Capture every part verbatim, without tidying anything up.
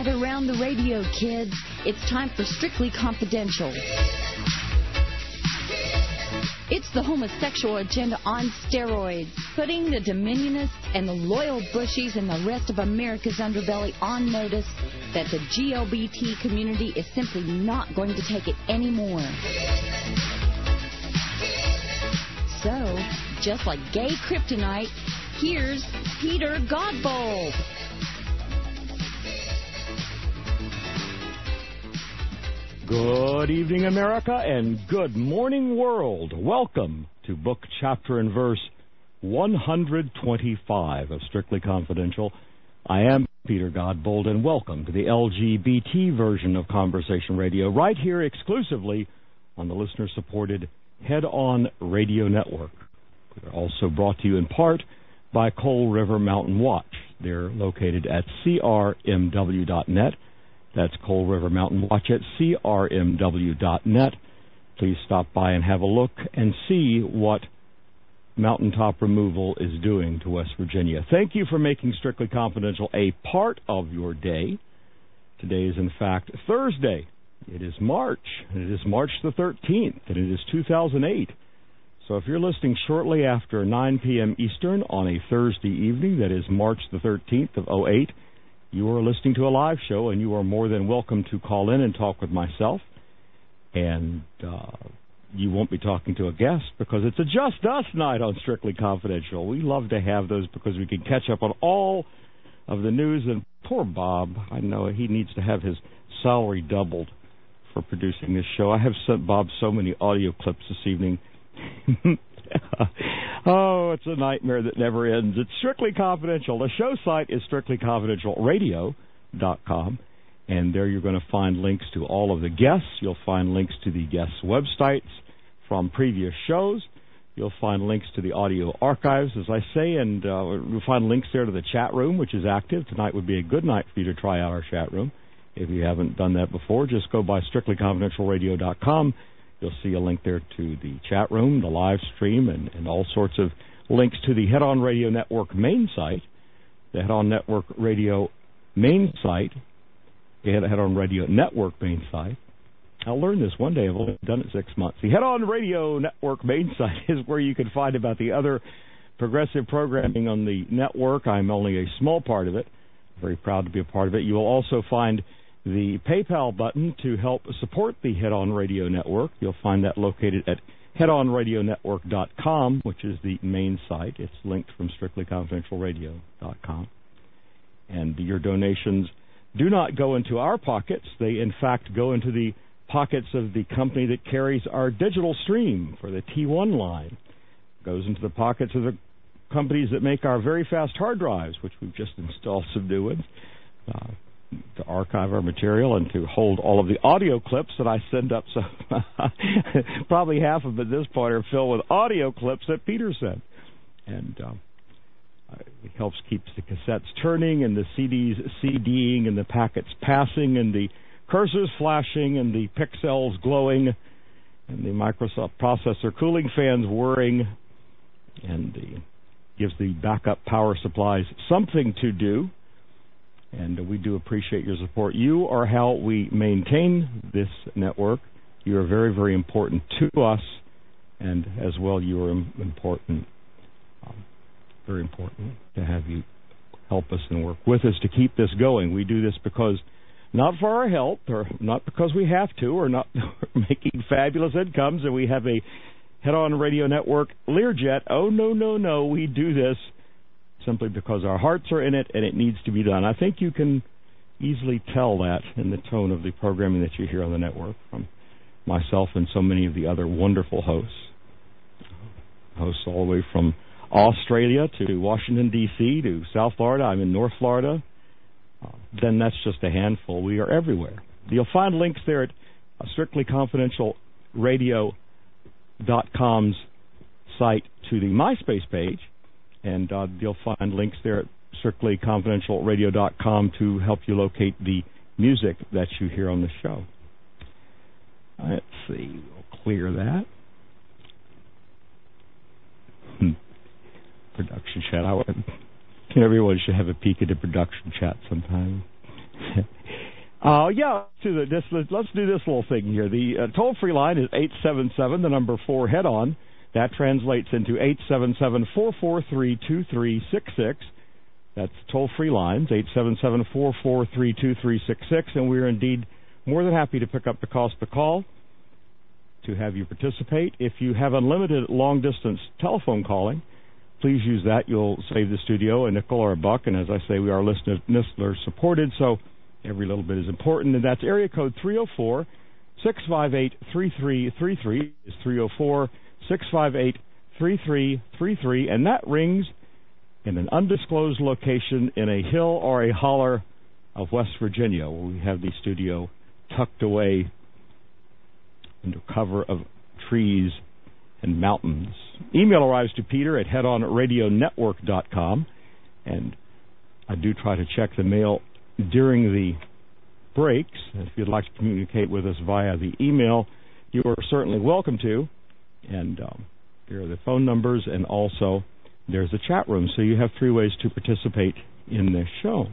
Gather round the radio, kids. It's time for Strictly Confidential. It's the homosexual agenda on steroids, putting the Dominionists and the loyal Bushies and the rest of America's underbelly on notice that the G L B T community is simply not going to take it anymore. So, just like gay kryptonite, here's Peter Godbold. Good evening, America, and good morning, world. Welcome to book, chapter, and verse one twenty-five of Strictly Confidential. I am Peter Godbold, and welcome to the L G B T version of Conversation Radio, right here exclusively on the listener-supported Head On Radio Network. We are also brought to you in part by Coal River Mountain Watch. They're located at C R M W dot net. That's Coal River Mountain Watch at C R M W dot net. Please stop by and have a look and see what mountaintop removal is doing to West Virginia. Thank you for making Strictly Confidential a part of your day. Today is, in fact, Thursday. It is March, and it is March the thirteenth, and it is two thousand eight. So if you're listening shortly after nine p.m. Eastern on a Thursday evening, that is March the thirteenth of oh eight, you are listening to a live show, and you are more than welcome to call in and talk with myself. And uh, you won't be talking to a guest because it's a Just Us night on Strictly Confidential. We love to have those because we can catch up on all of the news. And poor Bob, I know he needs to have his salary doubled for producing this show. I have sent Bob so many audio clips this evening. Oh, it's a nightmare that never ends. It's Strictly Confidential. The show site is strictly confidential radio dot com, and there you're going to find links to all of the guests. You'll find links to the guests' websites from previous shows. You'll find links to the audio archives, as I say, and uh, you'll find links there to the chat room, which is active. Tonight would be a good night for you to try out our chat room. If you haven't done that before, just go by strictly confidential radio dot com. You'll see a link there to the chat room, the live stream, and, and all sorts of links to the Head On Radio Network main site, the Head On Network Radio main site, the Head On Radio Network main site. I'll learn this one day. I've only done it six months. The Head On Radio Network main site is where you can find about the other progressive programming on the network. I'm only a small part of it. Very proud to be a part of it. You will also find the PayPal button to help support the Head On Radio Network. You'll find that located at head on radio network dot com, which is the main site. It's linked from strictly confidential radio dot com. And your donations do not go into our pockets. They, in fact, go into the pockets of the company that carries our digital stream for the T one line. It goes into the pockets of the companies that make our very fast hard drives, which we've just installed some new ones. Uh, to archive our material and to hold all of the audio clips that I send up. So probably half of them at this point are filled with audio clips that Peter sent. And uh, it helps keep the cassettes turning and the C Ds CDing and the packets passing and the cursors flashing and the pixels glowing and the Microsoft processor cooling fans whirring, and the, gives the backup power supplies something to do. And we do appreciate your support. You are how we maintain this network. You are very, very important to us, and as well, you are important, um, very important to have you help us and work with us to keep this going. We do this because, not for our health, or not because we have to, or not making fabulous incomes, and we have a Head On Radio Network Learjet. Oh, no, no, no, we do this simply because our hearts are in it and it needs to be done. I think you can easily tell that in the tone of the programming that you hear on the network from myself and so many of the other wonderful hosts. Hosts all the way from Australia to Washington, D C to South Florida. I'm in North Florida. Uh, then that's just a handful. We are everywhere. You'll find links there at strictly confidential radio dot com's site to the MySpace page. And uh, you'll find links there at strictly confidential radio dot com to help you locate the music that you hear on the show. Let's see. We'll clear that. Hmm. Production chat. I would, everyone should have a peek at the production chat sometime. Uh, yeah, let's do, the, this, let's do this little thing here. The uh, toll-free line is eight seven seven, the number four, head-on. That translates into eight seven seven, four four three, two three six six. That's toll-free lines, eight seven seven, four four three, two three six six. And we're indeed more than happy to pick up the cost of the call to have you participate. If you have unlimited long-distance telephone calling, please use that. You'll save the studio a nickel or a buck. And as I say, we are listener-supported, so every little bit is important. And that's area code three oh four, six five eight, three three three three. It's three oh four, six five eight, three three three three. And that rings in an undisclosed location in a hill or a holler of West Virginia, where we have the studio tucked away under cover of trees and mountains. Email arrives to Peter at head on radio network dot com, and I do try to check the mail during the breaks. If you'd like to communicate with us via the email, you are certainly welcome to. And um, here are the phone numbers, and also there's a chat room, so you have three ways to participate in this show.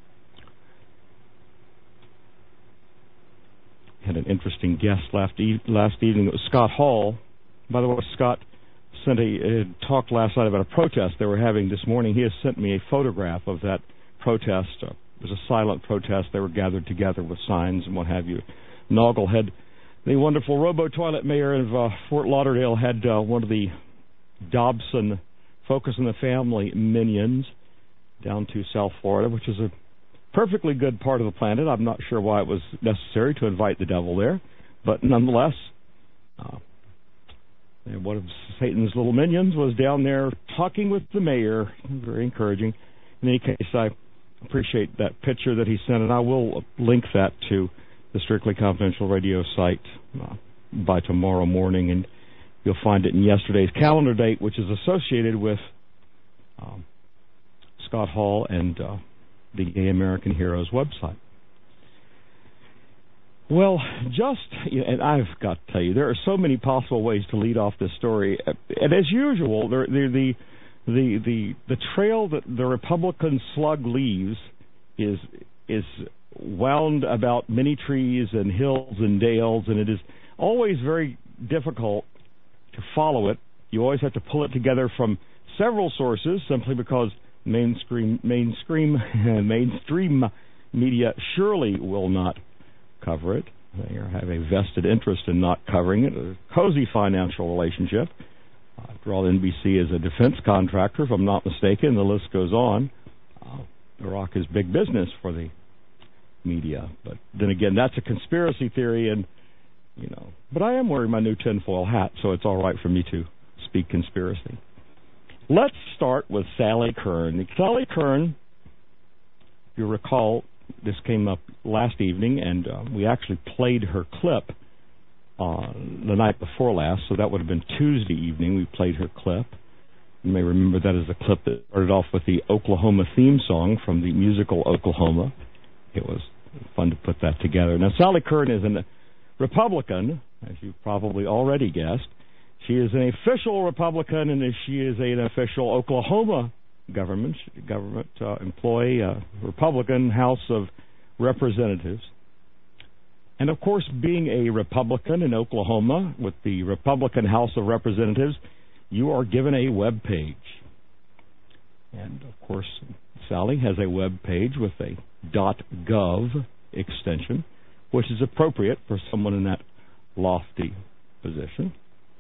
Had an interesting guest last, e- last evening. It was Scott Hall. By the way, Scott sent a, a talk last night about a protest they were having this morning. He has sent me a photograph of that protest. Uh, it was a silent protest. They were gathered together with signs and what have you. Nagelhead, the wonderful robo-toilet mayor of uh, Fort Lauderdale, had uh, one of the Dobson Focus on the Family minions down to South Florida, which is a perfectly good part of the planet. I'm not sure why it was necessary to invite the devil there, but nonetheless, uh, one of Satan's little minions was down there talking with the mayor. Very encouraging. In any case, I appreciate that picture that he sent, and I will link that to the Strictly Confidential Radio site uh, by tomorrow morning, and you'll find it in yesterday's calendar date, which is associated with um, Scott Hall and uh, the Gay American Heroes website. Well, just, and I've got to tell you, there are so many possible ways to lead off this story. And as usual, the the the the, the trail that the Republican slug leaves is is wound about many trees and hills and dales, and it is always very difficult to follow it. You always have to pull it together from several sources, simply because mainstream mainstream mainstream media surely will not cover it. They have a vested interest in not covering it. A cozy financial relationship. After all, N B C is a defense contractor, if I'm not mistaken. The list goes on. Uh, Iraq is big business for the media. But then again, that's a conspiracy theory, and you know. But I am wearing my new tinfoil hat, so it's all right for me to speak conspiracy. Let's start with Sally Kern. Sally Kern, if you recall, this came up last evening, and uh, we actually played her clip uh, the night before last, so that would have been Tuesday evening. We played her clip. You may remember that as a clip that started off with the Oklahoma theme song from the musical Oklahoma. It was fun to put that together. Now, Sally Kern is a Republican, as you've probably already guessed. She is an official Republican, and she is an official Oklahoma government government uh, employee, uh, Republican House of Representatives. And, of course, being a Republican in Oklahoma with the Republican House of Representatives, you are given a web page. And, of course, Sally has a web page with a .gov extension, which is appropriate for someone in that lofty position.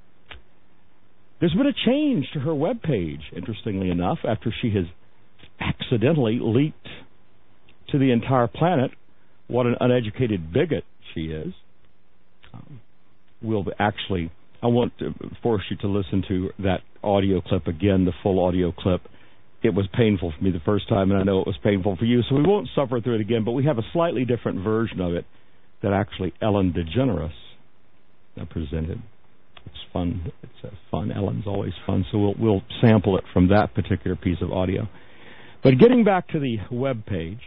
There's been a change to her web page, interestingly enough, after she has accidentally leaked to the entire planet what an uneducated bigot she is. Um, we'll actually, I want to force you to listen to that audio clip again, the full audio clip. It was painful for me the first time, and I know it was painful for you, so we won't suffer through it again, but we have a slightly different version of it that actually Ellen DeGeneres presented. It's fun. It's uh, fun. Ellen's always fun, so we'll we'll sample it from that particular piece of audio. But getting back to the web page,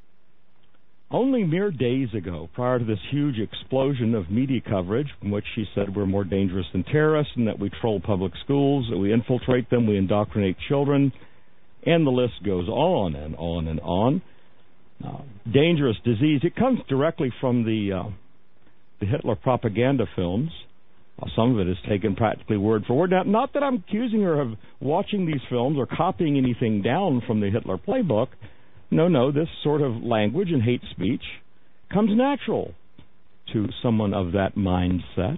only mere days ago, prior to this huge explosion of media coverage, in which she said we're more dangerous than terrorists and that we troll public schools, that we infiltrate them, we indoctrinate children, and the list goes on and on and on, uh, dangerous disease. It comes directly from the uh, the Hitler propaganda films. Uh, some of it is taken practically word for word. Now, not that I'm accusing her of watching these films or copying anything down from the Hitler playbook. No, no, this sort of language and hate speech comes natural to someone of that mindset.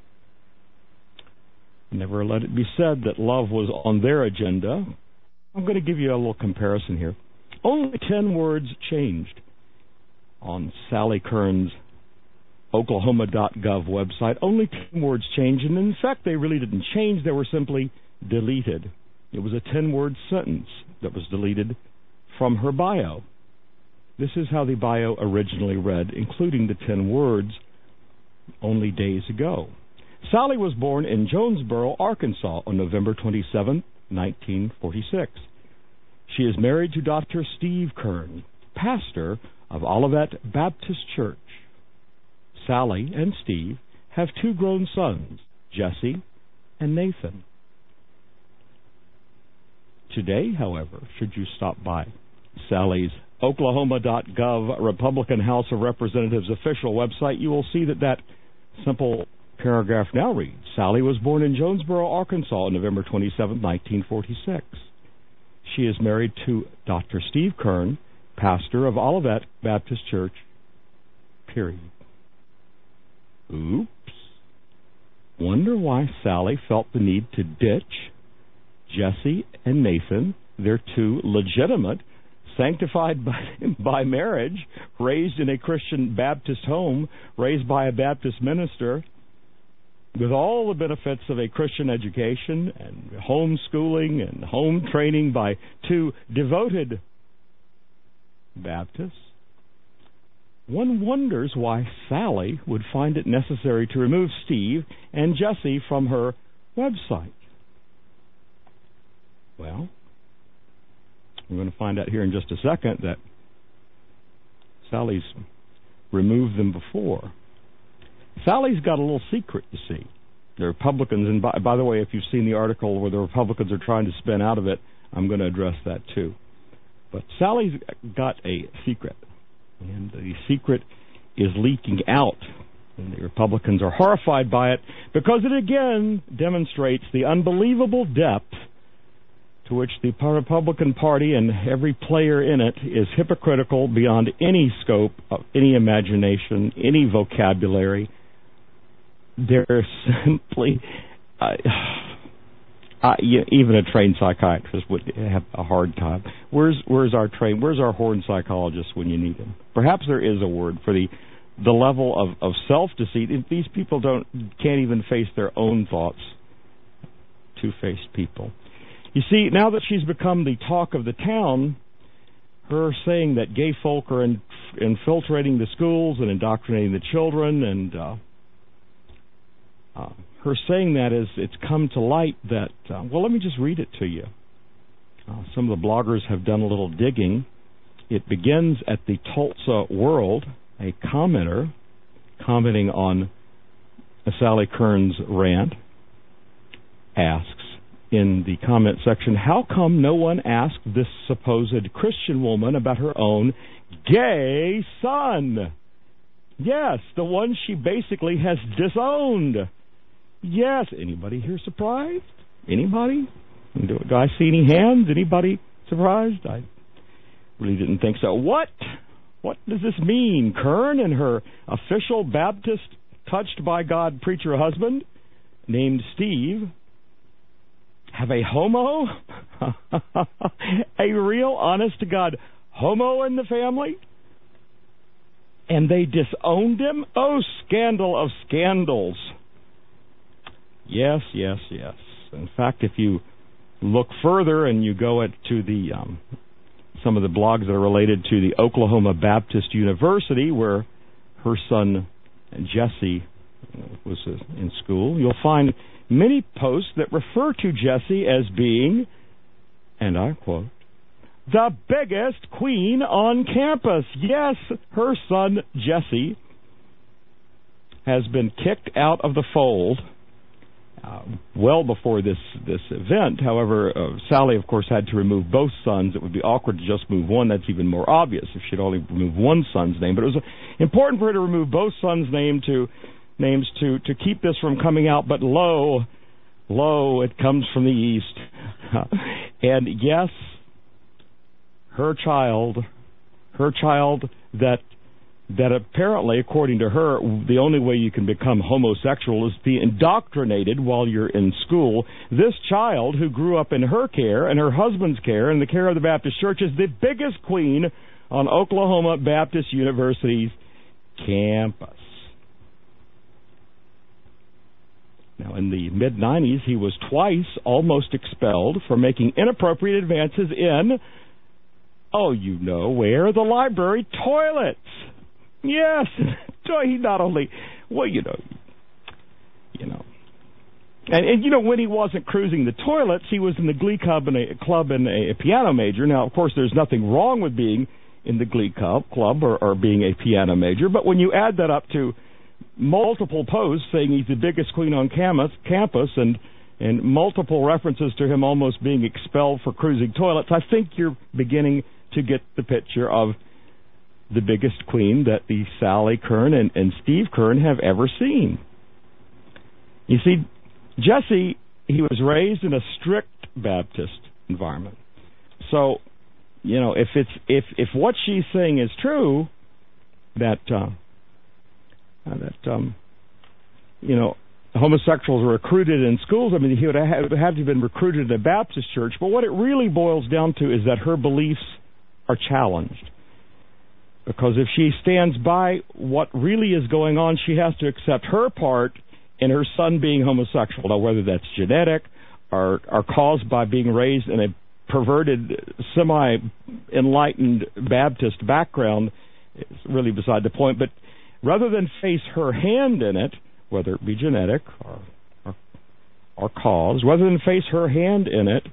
Never let it be said that love was on their agenda. I'm going to give you a little comparison here. Only ten words changed on Sally Kern's Oklahoma dot gov website. Only ten words changed, and in fact, they really didn't change. They were simply deleted. It was a ten-word sentence that was deleted from her bio. This is how the bio originally read, including the ten words, only days ago. Sally was born in Jonesboro, Arkansas, on November twenty-seventh, nineteen forty-six. She is married to Doctor Steve Kern, pastor of Olivet Baptist Church. Sally and Steve have two grown sons, Jesse and Nathan. Today, however, should you stop by Sally's Oklahoma dot gov Republican House of Representatives official website, you will see that that simple paragraph now reads, Sally was born in Jonesboro, Arkansas on November twenty-seventh, nineteen forty-six. She is married to Doctor Steve Kern, pastor of Olivet Baptist Church, period. Oops. Wonder why Sally felt the need to ditch Jesse and Nathan, their two legitimate, sanctified by, by marriage, raised in a Christian Baptist home, raised by a Baptist minister, with all the benefits of a Christian education and homeschooling and home training by two devoted Baptists. One wonders why Sally would find it necessary to remove Steve and Jesse from her website. Well, we're going to find out here in just a second that Sally's removed them before. Sally's got a little secret, you see. The Republicans, and by, by the way, if you've seen the article where the Republicans are trying to spin out of it, I'm going to address that too. But Sally's got a secret, and the secret is leaking out. And the Republicans are horrified by it because it again demonstrates the unbelievable depth to which the Republican Party and every player in it is hypocritical beyond any scope, of any imagination, any vocabulary. They're simply, uh, uh, even a trained psychiatrist would have a hard time. Where's where's our train? Where's our horned psychologist when you need him? Perhaps there is a word for the the level of, of self-deceit. These people don't can't even face their own thoughts. Two-faced people. You see, now that she's become the talk of the town, her saying that gay folk are in, infiltrating the schools and indoctrinating the children, and uh, uh, her saying that is, it's come to light that, uh, well, let me just read it to you. Uh, some of the bloggers have done a little digging. It begins at the Tulsa World. A commenter commenting on Sally Kern's rant asks, in the comment section, how come no one asked this supposed Christian woman about her own gay son? Yes, the one she basically has disowned. Yes, anybody here surprised? Anybody? Do, do I see any hands? Anybody surprised? I really didn't think so. What? What does this mean? Kern and her official Baptist touched by God preacher husband named Steve have a homo, a real honest-to-God homo in the family? And they disowned him? Oh, scandal of scandals. Yes, yes, yes. In fact, if you look further and you go at, to the um, some of the blogs that are related to the Oklahoma Baptist University, where her son Jesse was in school, you'll find many posts that refer to Jesse as being, and I quote, the biggest queen on campus. Yes, her son Jesse has been kicked out of the fold Uh, well before this this event, however, uh, Sally, of course, had to remove both sons. It would be awkward to just move one. That's even more obvious if she'd only removed one son's name. But it was important for her to remove both sons' name to, names to, to keep this from coming out. But lo, lo, it comes from the East. And yes, her child, her child that that apparently, according to her, the only way you can become homosexual is to be indoctrinated while you're in school. This child, who grew up in her care and her husband's care and the care of the Baptist Church, is the biggest queen on Oklahoma Baptist University's campus. Now, in the mid nineties, he was twice almost expelled for making inappropriate advances in, oh, you know where, the library toilets. Yes, he not only, well, you know, you know, and, and you know, when he wasn't cruising the toilets, he was in the Glee Club and a club and a, a piano major. Now, of course, there's nothing wrong with being in the Glee Club, club or, or being a piano major, but when you add that up to multiple posts saying he's the biggest queen on campus, campus, and and multiple references to him almost being expelled for cruising toilets, I think you're beginning to get the picture of the biggest queen that the Sally Kern and, and Steve Kern have ever seen. You see, Jesse, he was raised in a strict Baptist environment. So, you know, if it's if if what she's saying is true, that uh, that um, you know, homosexuals were recruited in schools, I mean, he would have, have to have been recruited in a Baptist church. But what it really boils down to is that her beliefs are challenged. Because if she stands by what really is going on, she has to accept her part in her son being homosexual. Now, whether that's genetic or, or caused by being raised in a perverted, semi-enlightened Baptist background is really beside the point. But rather than face her hand in it, whether it be genetic or, or, or caused, rather than face her hand in it,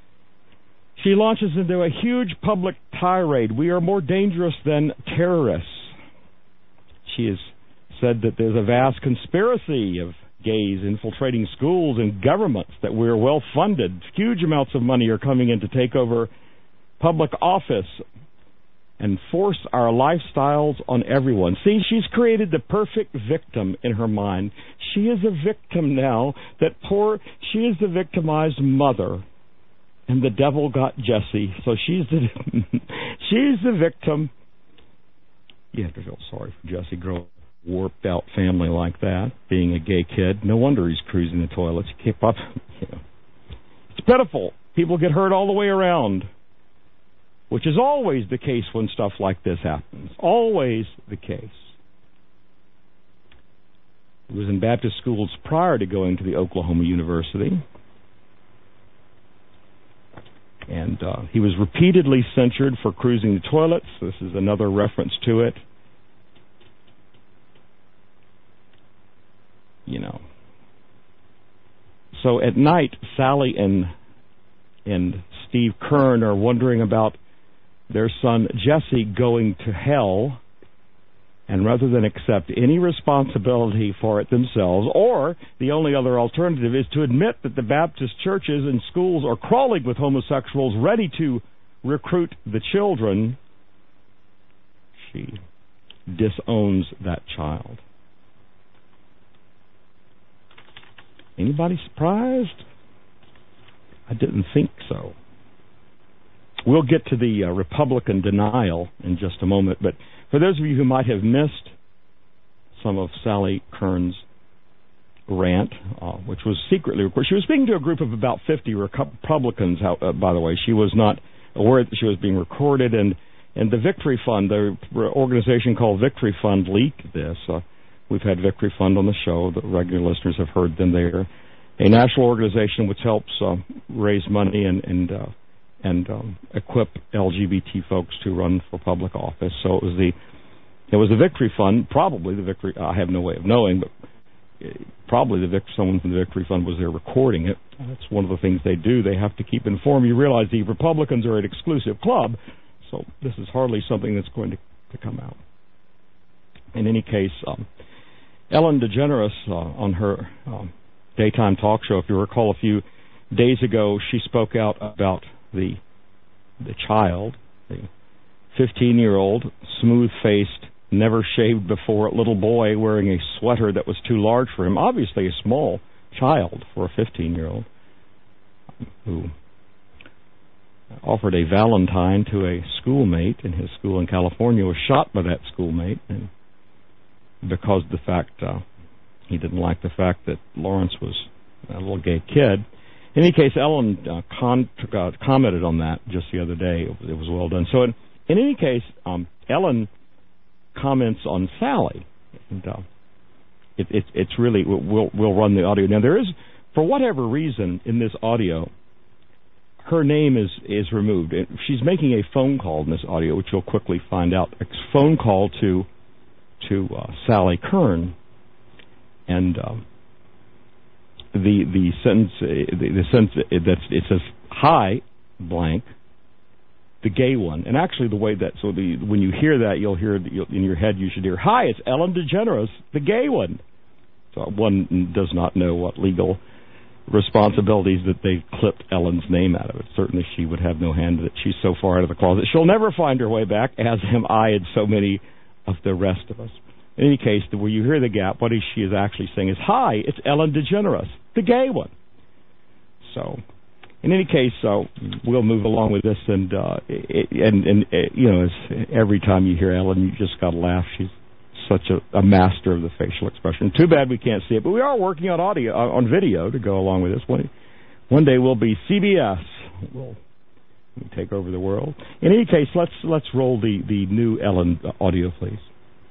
she launches into a huge public tirade. We are more dangerous than terrorists. She has said that there's a vast conspiracy of gays infiltrating schools and governments, that we're well funded. Huge amounts of money are coming in to take over public office and force our lifestyles on everyone. See, she's created the perfect victim in her mind. She is a victim now. That poor, she is the victimized mother. And the devil got Jesse, so she's the she's the victim. You have to feel sorry for Jesse, growing up in a warped out family like that, being a gay kid. No wonder he's cruising the toilets. He keep up. You know. It's pitiful. People get hurt all the way around, which is always the case when stuff like this happens. Always the case. He was in Baptist schools prior to going to the Oklahoma University. And uh, he was repeatedly censured for cruising the toilets. This is another reference to it. You know. So at night, Sally and and Steve Kern are wondering about their son Jesse going to hell. And rather than accept any responsibility for it themselves, or the only other alternative is to admit that the Baptist churches and schools are crawling with homosexuals ready to recruit the children, she disowns that child. Anybody surprised? I didn't think so. We'll get to the uh, Republican denial in just a moment, but for those of you who might have missed some of Sally Kern's rant, uh, which was secretly recorded, she was speaking to a group of about fifty Republicans, how, uh, by the way. She was not aware that she was being recorded, and, and the Victory Fund, the organization called Victory Fund, leaked this. Uh, we've had Victory Fund on the show. The regular listeners have heard them. They're a national organization which helps uh, raise money and, and uh, and um, equip L G B T folks to run for public office. So it was the it was the Victory Fund, probably the Victory. I have no way of knowing, but probably the Vic, someone from the Victory Fund was there recording it. That's one of the things they do. They have to keep informed. You realize the Republicans are an exclusive club, so this is hardly something that's going to, to come out. In any case, um, Ellen DeGeneres uh, on her um, daytime talk show. If you recall, a few days ago, she spoke out about the the child, the fifteen-year-old, smooth-faced, never shaved before little boy wearing a sweater that was too large for him, obviously a small child for a fifteen-year-old, who offered a Valentine to a schoolmate in his school in California, was shot by that schoolmate, and because of the fact uh, he didn't like the fact that Lawrence was a little gay kid. In any case, Ellen uh, con- uh, commented on that just the other day. It was well done. So in, in any case, um, Ellen comments on Sally. And, uh, it, it, it's really, we'll, we'll run the audio. Now, there is, for whatever reason, in this audio, her name is, is removed. She's making a phone call in this audio, which you'll quickly find out. A phone call to to uh, Sally Kern. And uh, the the sentence uh, the, the sentence that it says, "Hi, blank, the gay one." And actually, the way that so the when you hear that, you'll hear you'll, in your head you should hear, "Hi, it's Ellen DeGeneres, the gay one." So one does not know what legal responsibilities that they clipped Ellen's name out of it. Certainly, she would have no hand in it. She's so far out of the closet, she'll never find her way back. As am I, and so many of the rest of us. In any case, where you hear the gap, what she is actually saying is, "Hi, it's Ellen DeGeneres, the gay one." So, in any case, so we'll move along with this, and uh, it, and and uh, you know, as every time you hear Ellen, you just got to laugh. She's such a, a master of the facial expression. Too bad we can't see it, but we are working on audio, uh, on video to go along with this. One, one day we'll be C B S. We'll take over the world. In any case, let's let's roll the the new Ellen audio, please.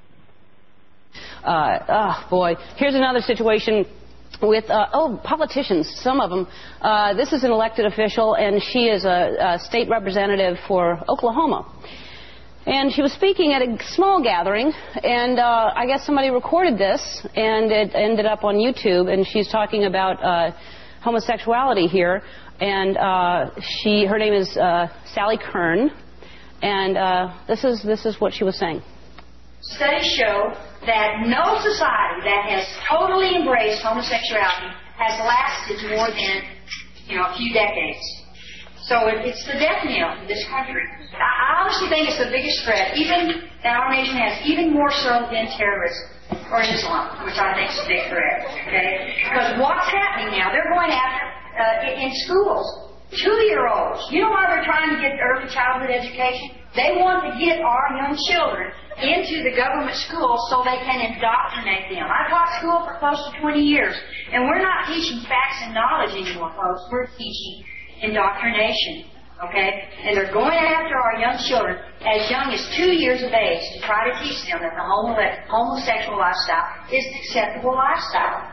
Uh, oh, boy. Here's another situation with, uh, oh, politicians, some of them. Uh, this is an elected official, and she is a, a state representative for Oklahoma. And she was speaking at a small gathering, and uh, I guess somebody recorded this, and it ended up on YouTube, and she's talking about uh, homosexuality here. And uh, she, her name is uh, Sally Kern, and uh, this is this is what she was saying. Studies show that no society that has totally embraced homosexuality has lasted more than, you know, a few decades. So it, it's the death knell in this country. I, I honestly think it's the biggest threat, even that our nation has, even more so than terrorism or Islam, which I think is a big threat. Okay, because what's happening now? They're going after uh, in schools two-year-olds. You know why they're trying to get early childhood education? They want to get our young children into the government schools so they can indoctrinate them. I taught school for close to twenty years, and we're not teaching facts and knowledge anymore, folks. We're teaching indoctrination, okay? And they're going after our young children as young as two years of age to try to teach them that the homosexual lifestyle is an acceptable lifestyle.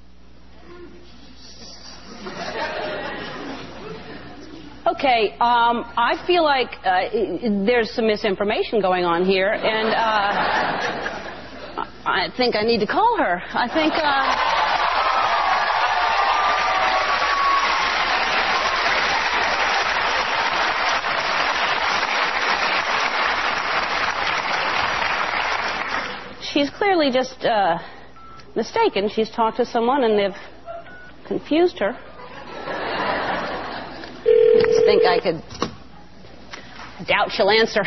Okay, um, I feel like uh, there's some misinformation going on here, and uh, I think I need to call her. I think... Uh, she's clearly just uh, mistaken. She's talked to someone, and they've confused her. I think I could... I doubt she'll answer.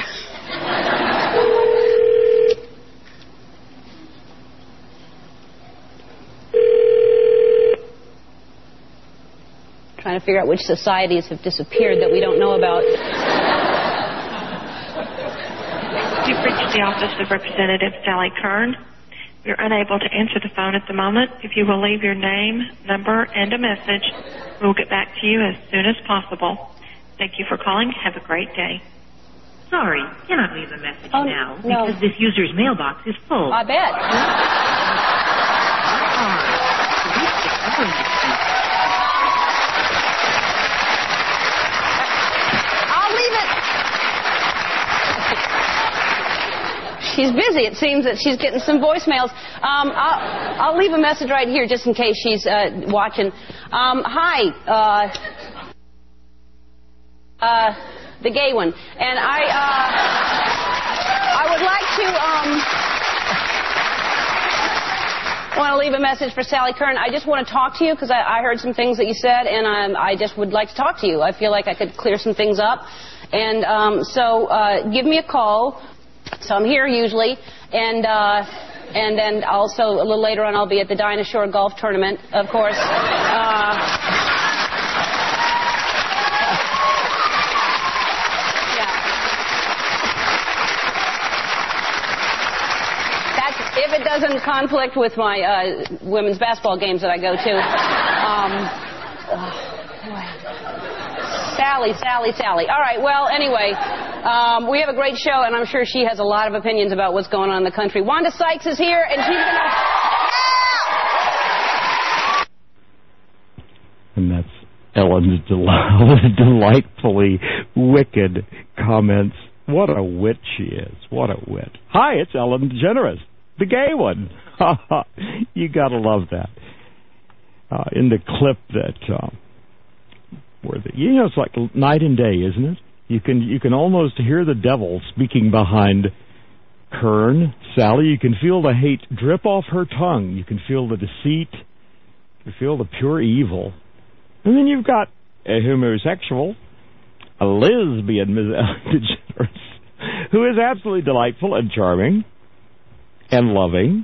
Trying to figure out which societies have disappeared that we don't know about. You've reached the office of Representative Sally Kern. You're unable to answer the phone at the moment. If you will leave your name, number, and a message, we'll get back to you as soon as possible. Thank you for calling. Have a great day. Sorry, cannot leave a message oh, now no. because this user's mailbox is full. I bet. I'll leave it. She's busy. It seems that she's getting some voicemails. Um, I'll, I'll leave a message right here just in case she's uh, watching. Um, hi. Uh, Uh, the gay one. And I, uh, I would like to, um, want to leave a message for Sally Kern. I just want to talk to you because I, I heard some things that you said, and I'm, I just would like to talk to you. I feel like I could clear some things up. And um, so uh, give me a call. So I'm here usually. And uh, and then also a little later on I'll be at the Dinah Shore Golf Tournament, of course. Uh, If it doesn't conflict with my uh, women's basketball games that I go to. Um, oh, Sally, Sally, Sally. All right, well, anyway, um, we have a great show, and I'm sure she has a lot of opinions about what's going on in the country. Wanda Sykes is here, and she's going to... And that's Ellen's del- delightfully wicked comments. What a wit she is. What a wit. Hi, it's Ellen DeGeneres. The gay one. You gotta love that. Uh, in the clip that, uh, where the, you know, it's like night and day, isn't it? You can you can almost hear the devil speaking behind Kern, Sally. You can feel the hate drip off her tongue. You can feel the deceit. You can feel the pure evil. And then you've got a homosexual, a lesbian, Miz Ellen DeGeneres, who is absolutely delightful and charming. And loving,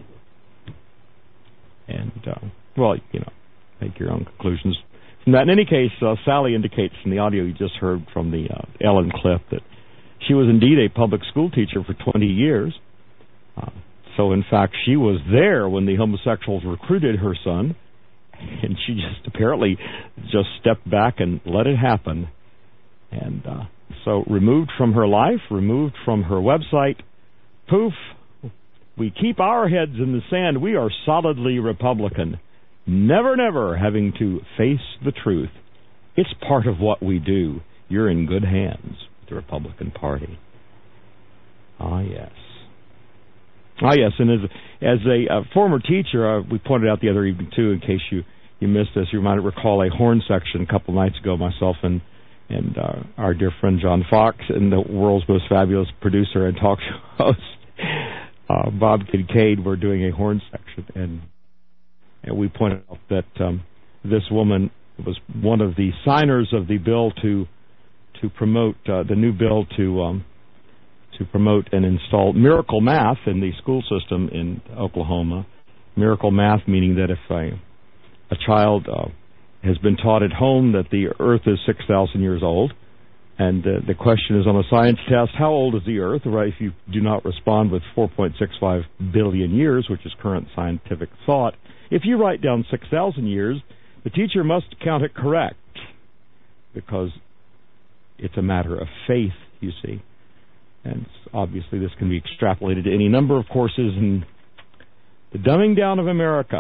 and, uh, well, you know, make your own conclusions from that. In any case, uh, Sally indicates in the audio you just heard from the uh, Ellen clip that she was indeed a public school teacher for twenty years. Uh, so, in fact, she was there when the homosexuals recruited her son, and she just apparently just stepped back and let it happen. And uh, so removed from her life, removed from her website, poof. We keep our heads in the sand. We are solidly Republican. Never, never having to face the truth. It's part of what we do. You're in good hands with the Republican Party. Ah, yes. Ah, yes, and as, as a, a former teacher, uh, we pointed out the other evening, too, in case you, you missed this, you might recall a horn section a couple nights ago, myself and, and uh, our dear friend John Fox, and the world's most fabulous producer and talk show host, Uh, Bob Kincaid were doing a horn section, and, and we pointed out that um, this woman was one of the signers of the bill to to promote uh, the new bill to um, to promote and install Miracle Math in the school system in Oklahoma. Miracle Math meaning that if a, a child uh, has been taught at home that the Earth is six thousand years old, and uh, the question is on a science test, how old is the Earth? Right, if you do not respond with four point six five billion years, which is current scientific thought, if you write down six thousand years, the teacher must count it correct, because it's a matter of faith, you see. And obviously this can be extrapolated to any number of courses, and the dumbing down of America.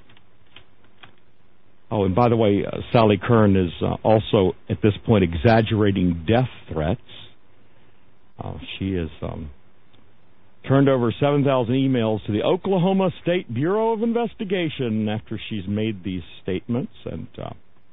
Oh, and by the way, uh, Sally Kern is uh, also, at this point, exaggerating death threats. Uh, she has um, turned over seven thousand emails to the Oklahoma State Bureau of Investigation after she's made these statements. And uh,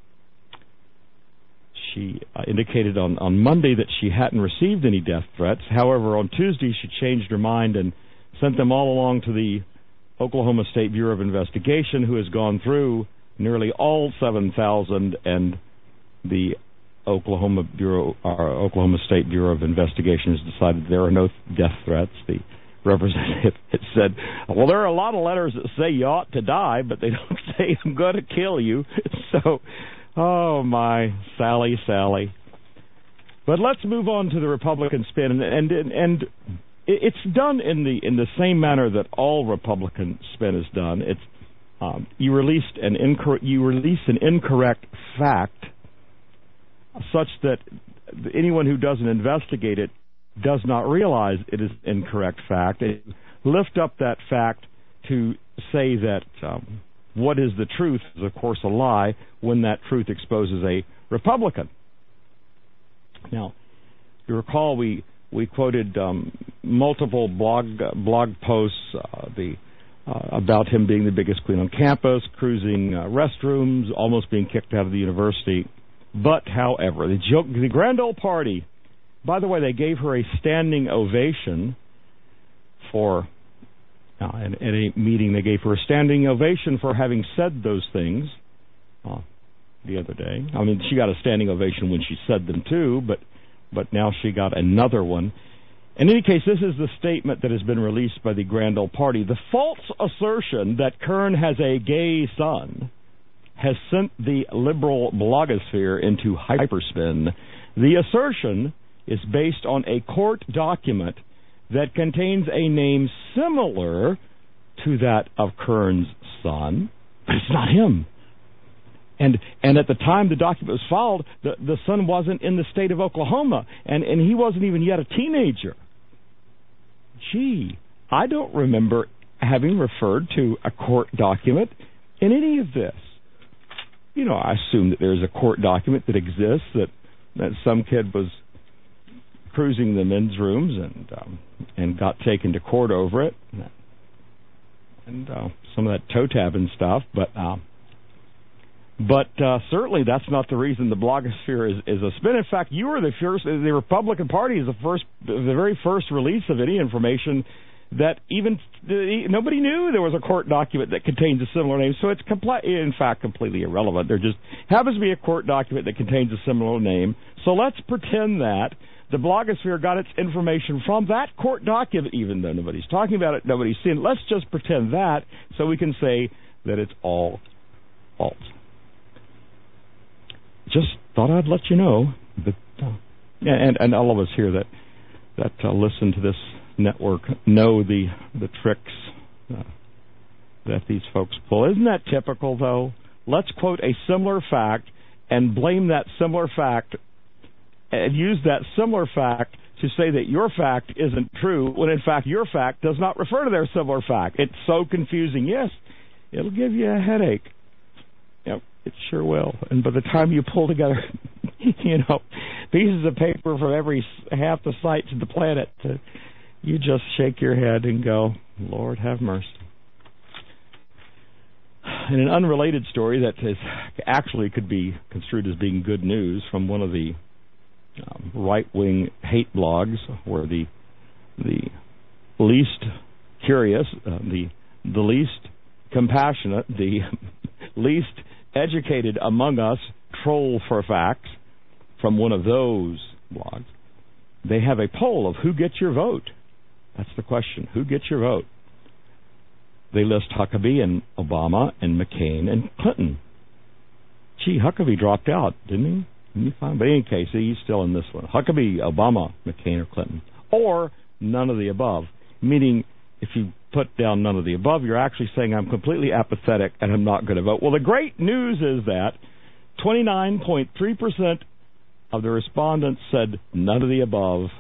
she uh, indicated on, on Monday that she hadn't received any death threats. However, on Tuesday, she changed her mind and sent them all along to the Oklahoma State Bureau of Investigation, who has gone through nearly all seven thousand, and the Oklahoma Bureau, or Oklahoma State Bureau of Investigation has decided there are no death threats. The representative had said, well, there are a lot of letters that say you ought to die, but they don't say I'm going to kill you. So, oh my, Sally, Sally. But let's move on to the Republican spin, and and and it's done in the in the same manner that all Republican spin is done. It's Um, you released an incor- you release an incorrect fact, such that anyone who doesn't investigate it does not realize it is an incorrect fact. And lift up that fact to say that um, what is the truth is, of course, a lie when that truth exposes a Republican. Now, you recall we we quoted um, multiple blog uh, blog posts. Uh, the Uh, about him being the biggest queen on campus, cruising uh, restrooms, almost being kicked out of the university. But, however, the, joke, the grand old party, by the way, they gave her a standing ovation for Now, at, at a meeting, they gave her a standing ovation for having said those things uh, the other day. I mean, she got a standing ovation when she said them, too, but, but now she got another one. In any case, this is the statement that has been released by the Grand Ole Party. The false assertion that Kern has a gay son has sent the liberal blogosphere into hyperspin. The assertion is based on a court document that contains a name similar to that of Kern's son, but it's not him. And and at the time the document was filed, the, the son wasn't in the state of Oklahoma, and, and he wasn't even yet a teenager. Gee, I don't remember having referred to a court document in any of this. You know, I assume that there's a court document that exists, that, that some kid was cruising the men's rooms and um, and got taken to court over it, and uh, some of that toe tabbing stuff. But uh, but uh, certainly that's not the reason the blogosphere is, is a spin. In fact, you were the first. The Republican Party is the first, the very first release of any information that even nobody knew there was a court document that contains a similar name. So it's compl- in fact completely irrelevant. There just happens to be a court document that contains a similar name. So let's pretend that the blogosphere got its information from that court document, even though nobody's talking about it, nobody's seen it. Let's just pretend that so we can say that it's all false. Just thought I'd let you know that, uh, and and all of us here that that uh, listen to this network know the the tricks uh, that these folks pull. Isn't that typical, though? Let's quote a similar fact and blame that similar fact and use that similar fact to say that your fact isn't true, when in fact your fact does not refer to their similar fact. It's so confusing. Yes, it'll give you a headache. Yep, it sure will. And by the time you pull together, you know, pieces of paper from every half the sites of the planet, to, you just shake your head and go, Lord have mercy. In an unrelated story that is actually could be construed as being good news from one of the um, right-wing hate blogs, where the the least curious, uh, the the least compassionate, the least educated among us troll for facts from one of those blogs. They have a poll of who gets your vote. That's the question. Who gets your vote? They list Huckabee and Obama and McCain and Clinton. Gee, Huckabee dropped out, didn't he? Didn't you find? But in any case, he's still in this one. Huckabee, Obama, McCain, or Clinton. Or none of the above. Meaning, if you put down none of the above, you're actually saying I'm completely apathetic and I'm not going to vote. Well, the great news is that twenty-nine point three percent of the respondents said none of the above.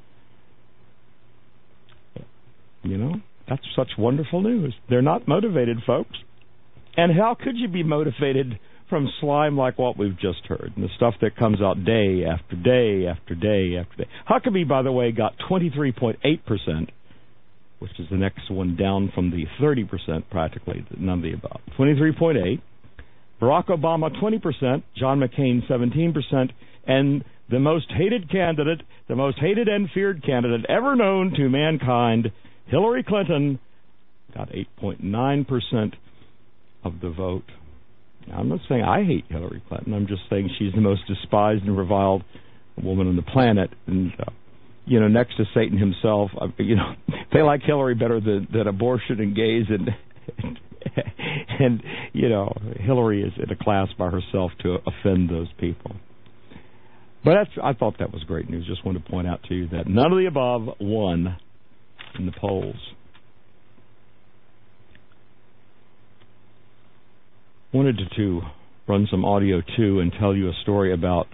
You know, that's such wonderful news. They're not motivated, folks. And how could you be motivated from slime like what we've just heard, and the stuff that comes out day after day after day after day? Huckabee, by the way, got twenty-three point eight percent, which is the next one down from the thirty percent practically, none of the above. twenty-three point eight. Barack Obama, twenty percent. John McCain, seventeen percent. And the most hated candidate, the most hated and feared candidate ever known to mankind, Hillary Clinton, got eight point nine percent of the vote. Now, I'm not saying I hate Hillary Clinton. I'm just saying she's the most despised and reviled woman on the planet. And, uh, you know, next to Satan himself, uh, you know, they like Hillary better than, than abortion and gays. And, and, and, you know, Hillary is in a class by herself to offend those people. But that's, I thought that was great news. Just wanted to point out to you that none of the above won in the polls. Wanted to, to run some audio too and tell you a story about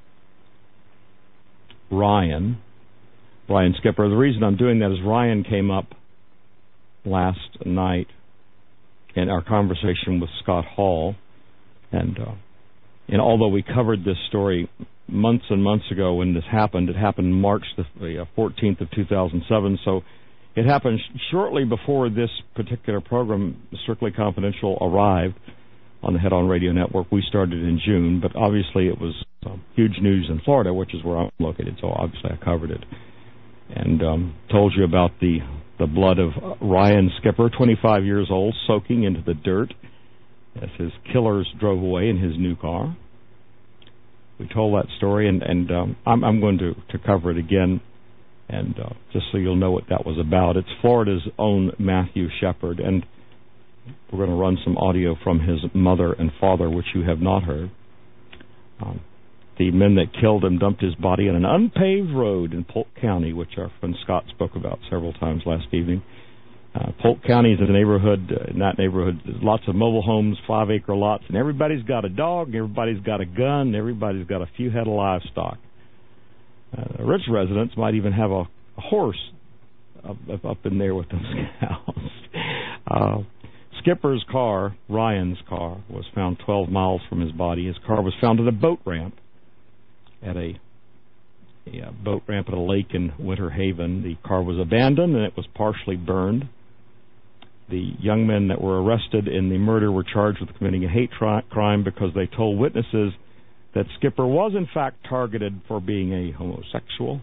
Ryan, Ryan Skipper. The reason I'm doing that is Ryan came up last night in our conversation with Scott Hall, and uh, and although we covered this story months and months ago when this happened, it happened March the fourteenth of two thousand seven, so it happened sh- shortly before this particular program, Strictly Confidential, arrived on the Head On Radio Network. We started in June, but obviously it was um, huge news in Florida, which is where I'm located, so obviously I covered it. And um, told you about the the blood of Ryan Skipper, twenty-five years old, soaking into the dirt as his killers drove away in his new car. We told that story, and, and um, I'm, I'm going to, to cover it again, and uh, just so you'll know what that was about. It's Florida's own Matthew Shepard, and we're going to run some audio from his mother and father, which you have not heard. Um, the men that killed him dumped his body on an unpaved road in Polk County, which our friend Scott spoke about several times last evening. Uh, Polk County is a neighborhood, uh, in that neighborhood, there's lots of mobile homes, five-acre lots, and everybody's got a dog, everybody's got a gun, everybody's got a few head of livestock. Uh, rich residents might even have a, a horse up, up, up in there with them cows. uh, Skipper's car, Ryan's car, was found twelve miles from his body. His car was found at a boat ramp at a, a boat ramp at a lake in Winter Haven. The car was abandoned and it was partially burned. The young men that were arrested in the murder were charged with committing a hate tri- crime because they told witnesses that Skipper was in fact targeted for being a homosexual.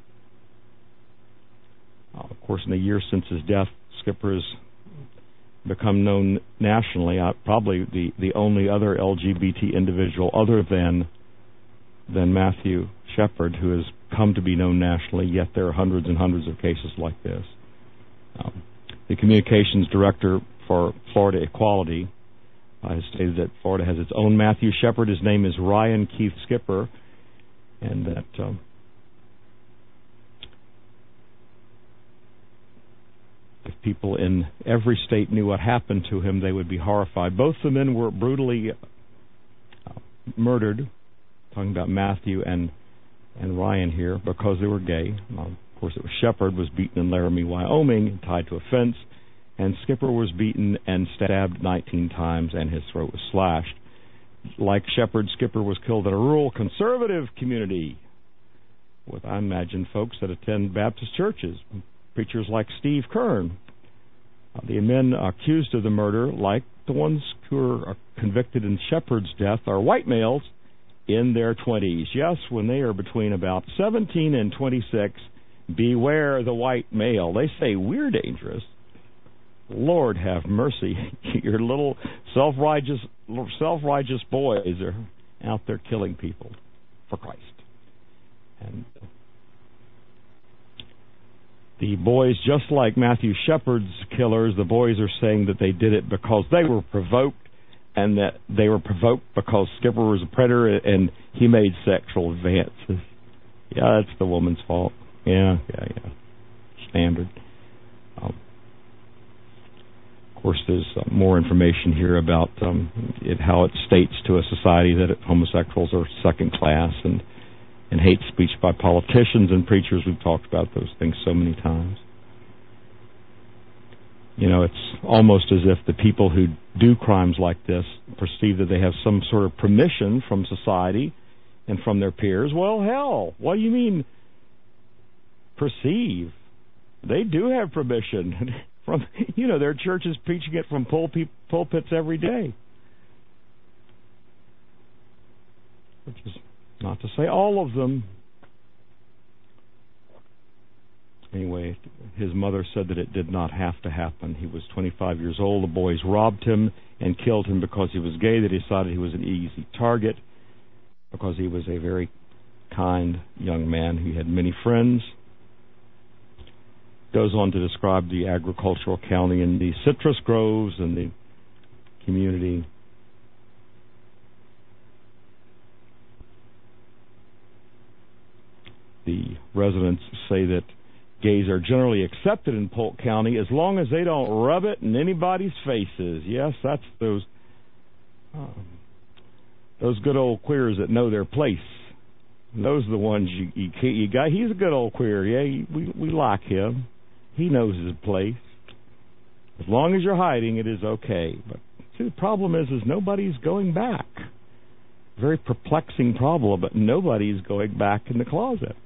Uh, of course, in the year since his death, Skipper has become known nationally, uh, probably the, the only other L G B T individual other than than Matthew Shepard who has come to be known nationally, yet there are hundreds and hundreds of cases like this. Um, the communications director for Florida Equality uh, has stated that Florida has its own Matthew Shepard. His name is Ryan Keith Skipper, and that um, if people in every state knew what happened to him, they would be horrified. Both the men were brutally uh, murdered, talking about Matthew and and Ryan here, because they were gay. Um, of course, it was Shepard was beaten in Laramie, Wyoming, and tied to a fence, and Skipper was beaten and stabbed nineteen times, and his throat was slashed. Like Shepard, Skipper was killed in a rural conservative community with, I imagine, folks that attend Baptist churches, preachers like Steve Kern. Uh, the men accused of the murder, like the ones who are convicted in Shepard's death, are white males in their twenties. Yes, when they are between about seventeen and twenty-six, beware the white male. They say we're dangerous. Lord have mercy. Your little self-righteous, self-righteous boys are out there killing people for Christ. And the boys, just like Matthew Shepard's killers, the boys are saying that they did it because they were provoked, and that they were provoked because Skipper was a predator and he made sexual advances. Yeah, that's the woman's fault. Yeah, yeah, yeah. Standard. Um, of course, there's uh, more information here about um, it, how it states to a society that homosexuals are second class, and and hate speech by politicians and preachers. We've talked about those things so many times. You know, it's almost as if the people who do crimes like this perceive that they have some sort of permission from society and from their peers. Well, hell, what do you mean perceive? They do have permission from, you know, their churches preaching it from pulpit, pulpits every day. Which is not to say all of them. Anyway, his mother said that it did not have to happen. He was twenty-five years old. The boys robbed him and killed him because he was gay. They decided he was an easy target because he was a very kind young man who had many friends. Goes on to describe the agricultural county and the citrus groves and the community. The residents say that gays are generally accepted in Polk County as long as they don't rub it in anybody's faces. Yes, that's those um, those good old queers that know their place. Those are the ones you you, you got. He's a good old queer. Yeah, we we like him. He knows his place. As long as you're hiding, it is okay. But see, the problem is, is nobody's going back. Very perplexing problem, but nobody's going back in the closet.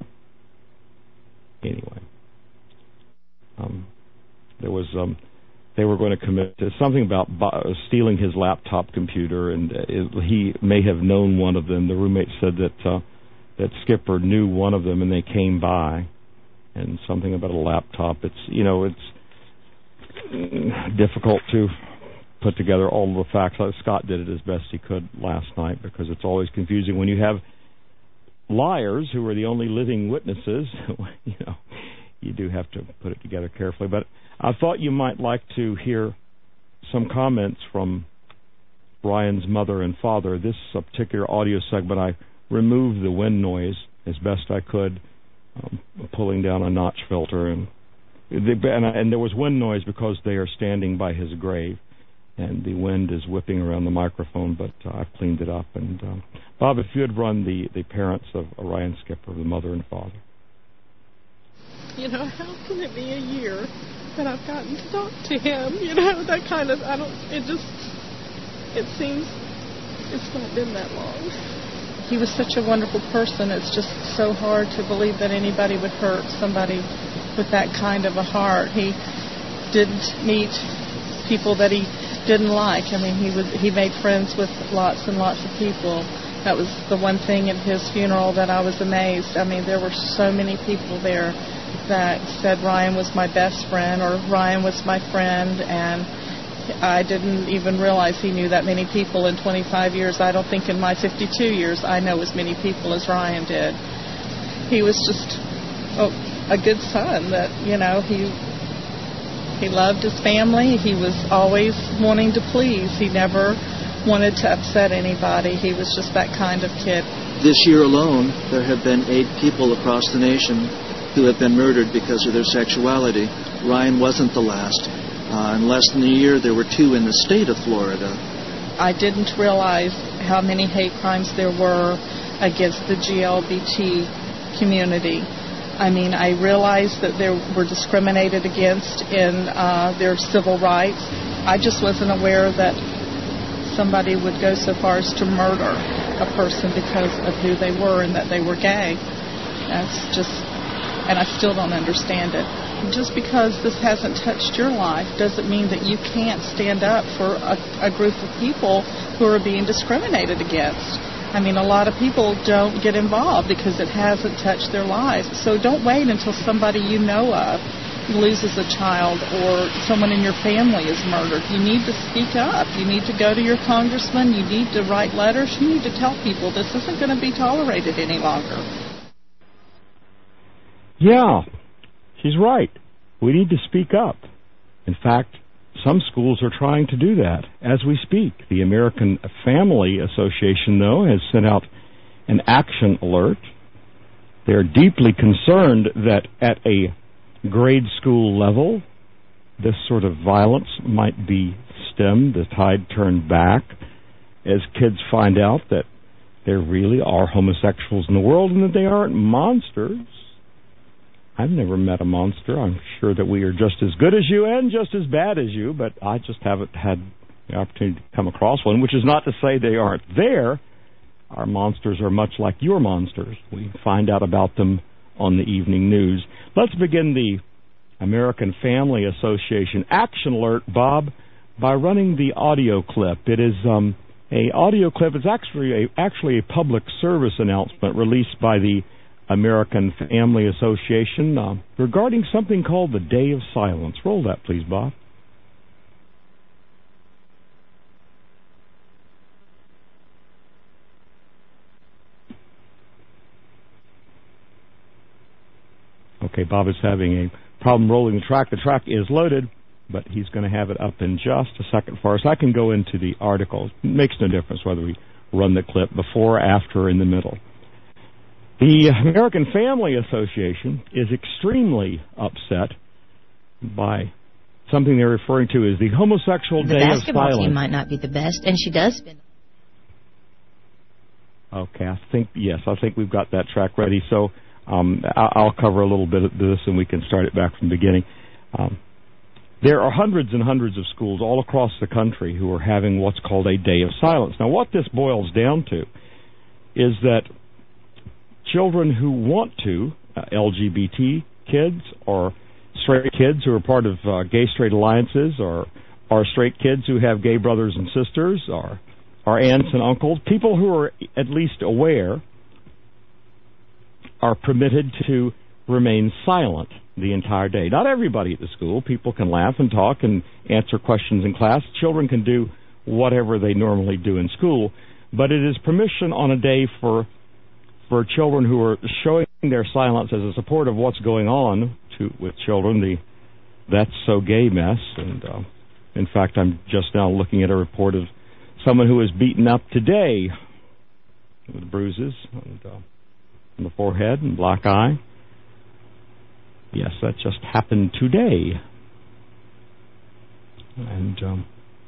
Anyway, um, there was um, they were going to commit to something about bu- stealing his laptop computer, and uh, it, he may have known one of them. The roommate said that uh, that Skipper knew one of them, and they came by. and something about a laptop. It's, you know, it's difficult to put together all of the facts. Scott did it as best he could last night, because it's always confusing when you have liars who are the only living witnesses. You know, you do have to put it together carefully. But I thought you might like to hear some comments from Ryan's mother and father. This uh, particular audio segment, I removed the wind noise as best I could, um, pulling down a notch filter, and, they, and, and there was wind noise because they are standing by his grave, and the wind is whipping around the microphone, but uh, I've cleaned it up. And um, Bob, if you had run the, the parents of Ryan Skipper, the mother and father. You know, how can it be a year that I've gotten to talk to him? You know, that kind of, I don't, it just, it seems it's not been that long. He was such a wonderful person. It's just so hard to believe that anybody would hurt somebody with that kind of a heart. He didn't meet people that he didn't like. I mean, he was he made friends with lots and lots of people. That was the one thing at his funeral that I was amazed. I mean, there were so many people there that said Ryan was my best friend or Ryan was my friend, and I didn't even realize he knew that many people in twenty-five years. I don't think in my fifty-two years I know as many people as Ryan did. He was just oh, a good son that, you know, he he loved his family. He was always wanting to please. He never wanted to upset anybody. He was just that kind of kid. This year alone, there have been eight people across the nation who have been murdered because of their sexuality. Ryan wasn't the last. Uh, in less than a year, there were two in the state of Florida. I didn't realize how many hate crimes there were against the G L B T community. I mean, I realized that they were discriminated against in uh, their civil rights. I just wasn't aware that somebody would go so far as to murder a person because of who they were and that they were gay. That's just, and I still don't understand it. Just because this hasn't touched your life doesn't mean that you can't stand up for a, a group of people who are being discriminated against. I mean, a lot of people don't get involved because it hasn't touched their lives. So don't wait until somebody you know of loses a child or someone in your family is murdered. You need to speak up. You need to go to your congressman. You need to write letters. You need to tell people this isn't going to be tolerated any longer. Yeah, she's right. We need to speak up. In fact, some schools are trying to do that as we speak. The American Family Association, though, has sent out an action alert. They're deeply concerned that at a grade school level, this sort of violence might be stemmed, the tide turned back, as kids find out that there really are homosexuals in the world and that they aren't monsters. I've never met a monster. I'm sure that we are just as good as you and just as bad as you, but I just haven't had the opportunity to come across one, which is not to say they aren't there. Our monsters are much like your monsters. We find out about them on the evening news. Let's begin the American Family Association Action Alert, Bob, by running the audio clip. It is um, a audio clip. It's actually a, actually a public service announcement released by the American Family Association uh, regarding something called the Day of Silence. Roll that, please, Bob. Okay, Bob is having a problem rolling the track. The track is loaded, but he's going to have it up in just a second for us. I can go into the article. It makes no difference whether we run the clip before, after, or in the middle. The American Family Association is extremely upset by something they're referring to as the Homosexual the Day of Silence. The basketball team might not be the best, and she does spend. Okay, I think, yes, I think we've got that track ready. So um, I'll cover a little bit of this, and we can start it back from the beginning. Um, there are hundreds and hundreds of schools all across the country who are having what's called a Day of Silence. Now, what this boils down to is that children who want to, uh, L G B T kids or straight kids who are part of uh, gay-straight alliances, or, or straight kids who have gay brothers and sisters, or, or aunts and uncles, people who are at least aware, are permitted to remain silent the entire day. Not everybody at the school. People can laugh and talk and answer questions in class. Children can do whatever they normally do in school, but it is permission on a day for for children who are showing their silence as a support of what's going on to with children, the That's So Gay mess. And uh, in fact, I'm just now looking at a report of someone who was beaten up today with bruises and, uh, on the forehead and black eye. Yes, that just happened today. And um,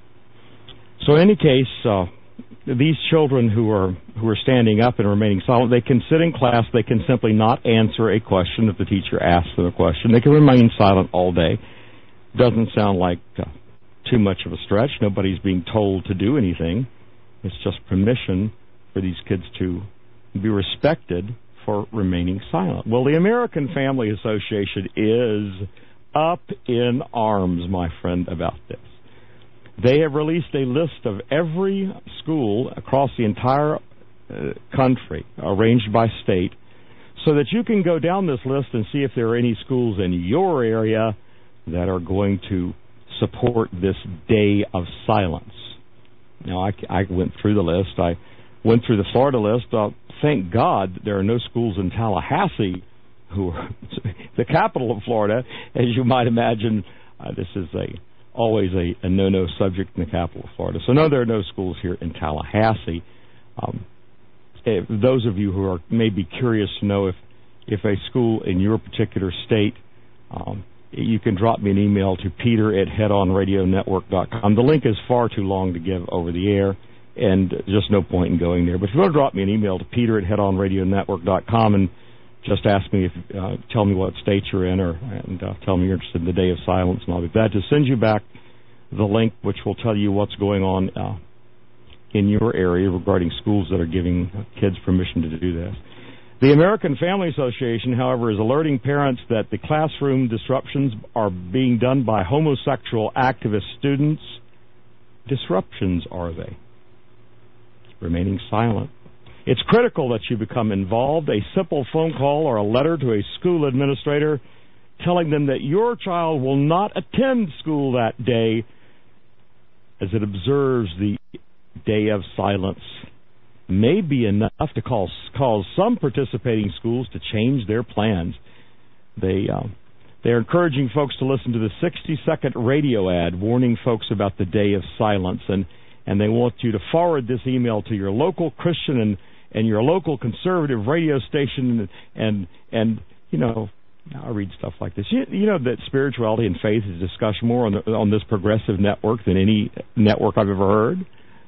so in any case, uh, these children who are who are standing up and remaining silent, they can sit in class, they can simply not answer a question if the teacher asks them a question. They can remain silent all day. Doesn't sound like uh, too much of a stretch. Nobody's being told to do anything. It's just permission for these kids to be respected for remaining silent. Well, the American Family Association is up in arms, my friend, about this. They have released a list of every school across the entire uh, country, arranged by state, so that you can go down this list and see if there are any schools in your area that are going to support this day of silence. Now, I, I went through the list. I went through the Florida list. Uh, thank God there are no schools in Tallahassee, who are the capital of Florida. As you might imagine, uh, this is a always a, a no-no subject in the capital of Florida. So, no, there are no schools here in Tallahassee. Um, if those of you who are maybe curious to know if, if a school in your particular state, um, you can drop me an email to peter at head on radio network dot com. The link is far too long to give over the air, and just no point in going there. But if you want to drop me an email to peter at head on radio network dot com and just ask me if, uh, tell me what state you're in, or and uh, tell me you're interested in the Day of Silence, and I'll be glad to send you back the link, which will tell you what's going on uh, in your area regarding schools that are giving kids permission to do this. The American Family Association, however, is alerting parents that the classroom disruptions are being done by homosexual activist students. Disruptions, are they? Remaining silent. It's critical that you become involved. A simple phone call or a letter to a school administrator telling them that your child will not attend school that day as it observes the Day of Silence may be enough to cause, cause some participating schools to change their plans. They, uh, they're encouraging folks to listen to the sixty-second radio ad warning folks about the Day of Silence, and, and they want you to forward this email to your local Christian and, and your local conservative radio station, and, and, and you know, I read stuff like this. You, you know that spirituality and faith is discussed more on, the, on this progressive network than any network I've ever heard.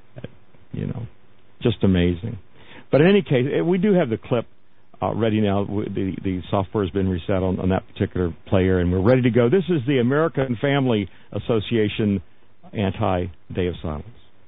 You know. Just amazing. But in any case, we do have the clip uh, ready now. The, the software has been reset on, on that particular player, and we're ready to go. This is the American Family Association anti-Day of Silence.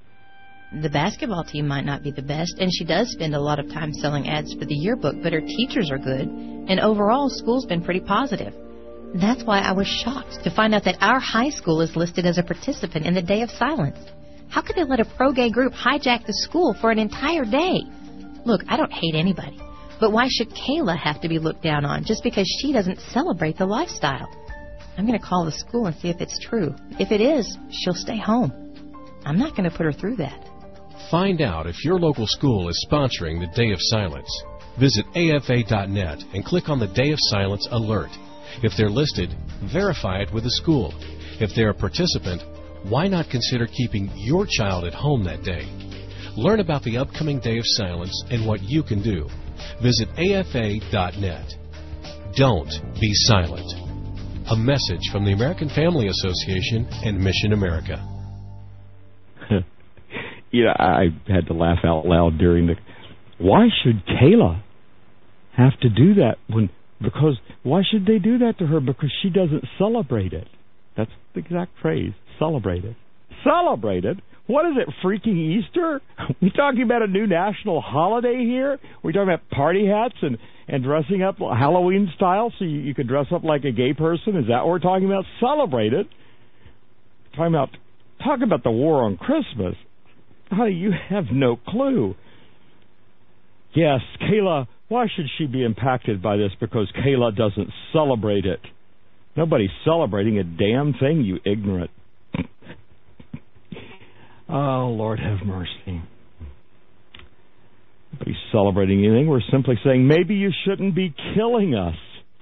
The basketball team might not be the best, and she does spend a lot of time selling ads for the yearbook, but her teachers are good, and overall, school's been pretty positive. That's why I was shocked to find out that our high school is listed as a participant in the Day of Silence. How could they let a pro-gay group hijack the school for an entire day? Look, I don't hate anybody, but why should Kayla have to be looked down on just because she doesn't celebrate the lifestyle? I'm going to call the school and see if it's true. If it is, she'll stay home. I'm not going to put her through that. Find out if your local school is sponsoring the Day of Silence. Visit A F A dot net and click on the Day of Silence alert. If they're listed, verify it with the school. If they're a participant, why not consider keeping your child at home that day? Learn about the upcoming Day of Silence and what you can do. Visit A F A dot net. Don't be silent. A message from the American Family Association and Mission America. You know, I had to laugh out loud during the... Why should Kayla have to do that? when? Because why should they do that to her? Because she doesn't celebrate it. That's the exact phrase. Celebrate it. Celebrate it? What is it, freaking Easter? Are we talking about a new national holiday here? Are we talking about party hats and, and dressing up Halloween style so you, you could dress up like a gay person? Is that what we're talking about? Celebrate it. Talking about, talking about the war on Christmas. Honey, you have no clue. Yes, Kayla Why should she be impacted by this because Kayla doesn't celebrate it? Nobody's celebrating a damn thing, you ignorant. Oh, Lord have mercy. Nobody's celebrating anything. We're simply saying, maybe you shouldn't be killing us.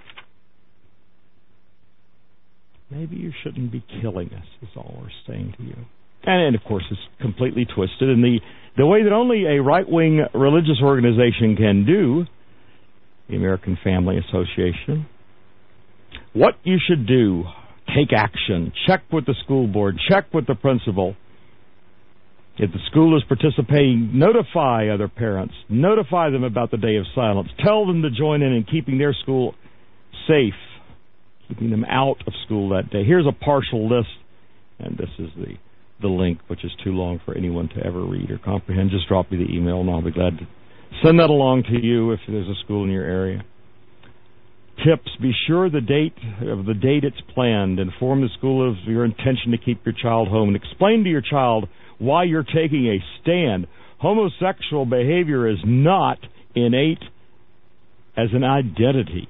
Maybe you shouldn't be killing us, is all we're saying to you. And, and of course, it's completely twisted in the, the way that only a right-wing religious organization can do, the American Family Association. What you should do, take action, check with the school board, check with the principal. If the school is participating, notify other parents, notify them about the day of silence, tell them to join in in keeping their school safe, keeping them out of school that day. Here's a partial list, and this is the, the link, which is too long for anyone to ever read or comprehend. Just drop me the email, and I'll be glad to send that along to you if there's a school in your area. Tips: be sure the date of the date it's planned. Inform the school of your intention to keep your child home, and explain to your child why you're taking a stand. Homosexual behavior is not innate as an identity.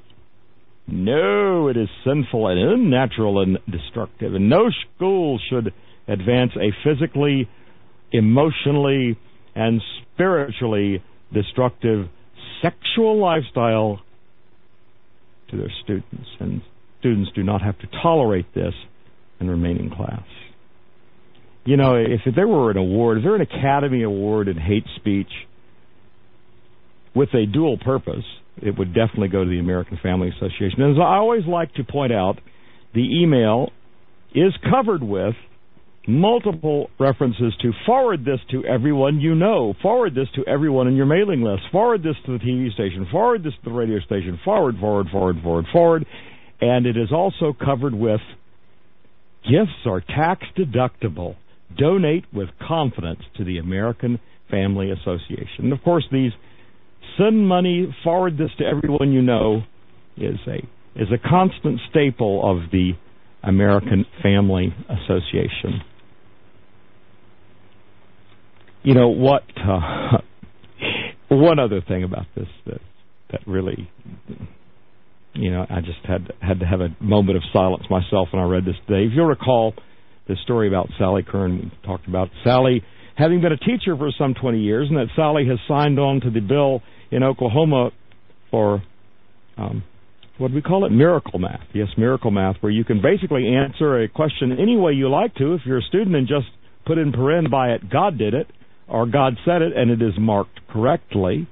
No, it is sinful and unnatural and destructive. And no school should advance a physically, emotionally, and spiritually destructive sexual lifestyle to their students. And students do not have to tolerate this and remain in class. You know, if there were an award, if there were an Academy Award in hate speech with a dual purpose, it would definitely go to the American Family Association. And as I always like to point out, the email is covered with multiple references to forward this to everyone you know, forward this to everyone in your mailing list, forward this to the T V station, forward this to the radio station, forward, forward, forward, forward, forward. And it is also covered with gifts are tax deductible. Donate with confidence to the American Family Association. And of course, these send money, forward this to everyone you know is a is a constant staple of the American Family Association. You know what? Uh, one other thing about this that that really, you know, I just had had to have a moment of silence myself when I read this today. If you'll recall the story about Sally Kern, we talked about Sally having been a teacher for some twenty years, and that Sally has signed on to the bill in Oklahoma for, um, what do we call it? Miracle math. Yes, miracle math, where you can basically answer a question any way you like to if you're a student and just put in paren by it, God did it, or God said it, and it is marked correctly.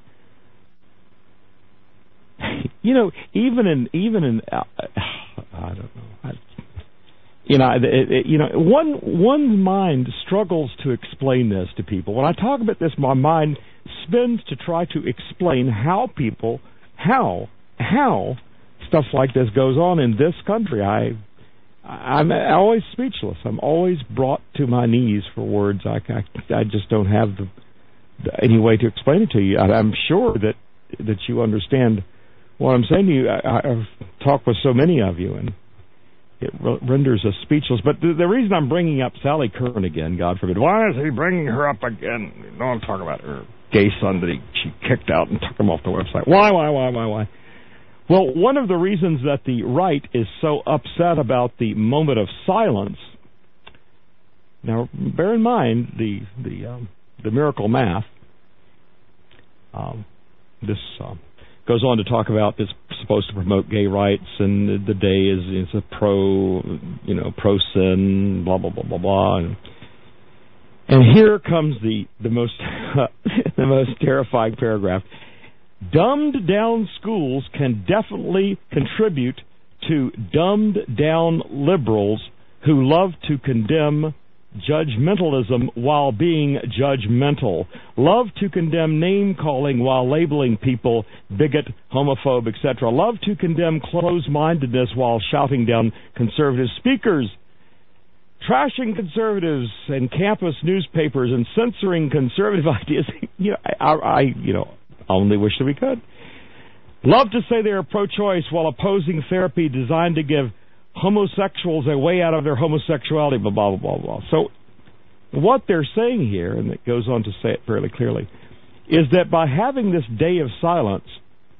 You know, even in, even in, uh, I don't know, I, You know, it, it, you know, one one's mind struggles to explain this to people. When I talk about this, my mind spins to try to explain how people, how, how stuff like this goes on in this country. I, I'm always speechless. I'm always brought to my knees for words. I, I, I just don't have the, the, any way to explain it to you. I, I'm sure that that you understand what I'm saying to you. I, I've talked with so many of you, and it renders us speechless. But the, the reason I'm bringing up Sally Kern again, God forbid, why is he bringing her up again? Don't talk about her gay son that he, she kicked out and took him off the website. Why, why, why, why, why? Well, one of the reasons that the right is so upset about the moment of silence, now bear in mind the the, um, the miracle math, um, this uh, goes on to talk about it's supposed to promote gay rights, and the, the day is is a pro, you know, pro sin, blah blah blah blah blah, and, and here comes the the most the most terrifying paragraph. Dumbed down schools can definitely contribute to dumbed down liberals who love to condemn judgmentalism while being judgmental, love to condemn name-calling while labeling people bigot, homophobe, et cetera, love to condemn closed-mindedness while shouting down conservative speakers, trashing conservatives and campus newspapers and censoring conservative ideas. You know, I, I, you know, only wish that we could. Love to say they are pro-choice while opposing therapy designed to give homosexuals a way out of their homosexuality, blah, blah, blah, blah, blah. So what they're saying here, and it goes on to say it fairly clearly, is that by having this day of silence,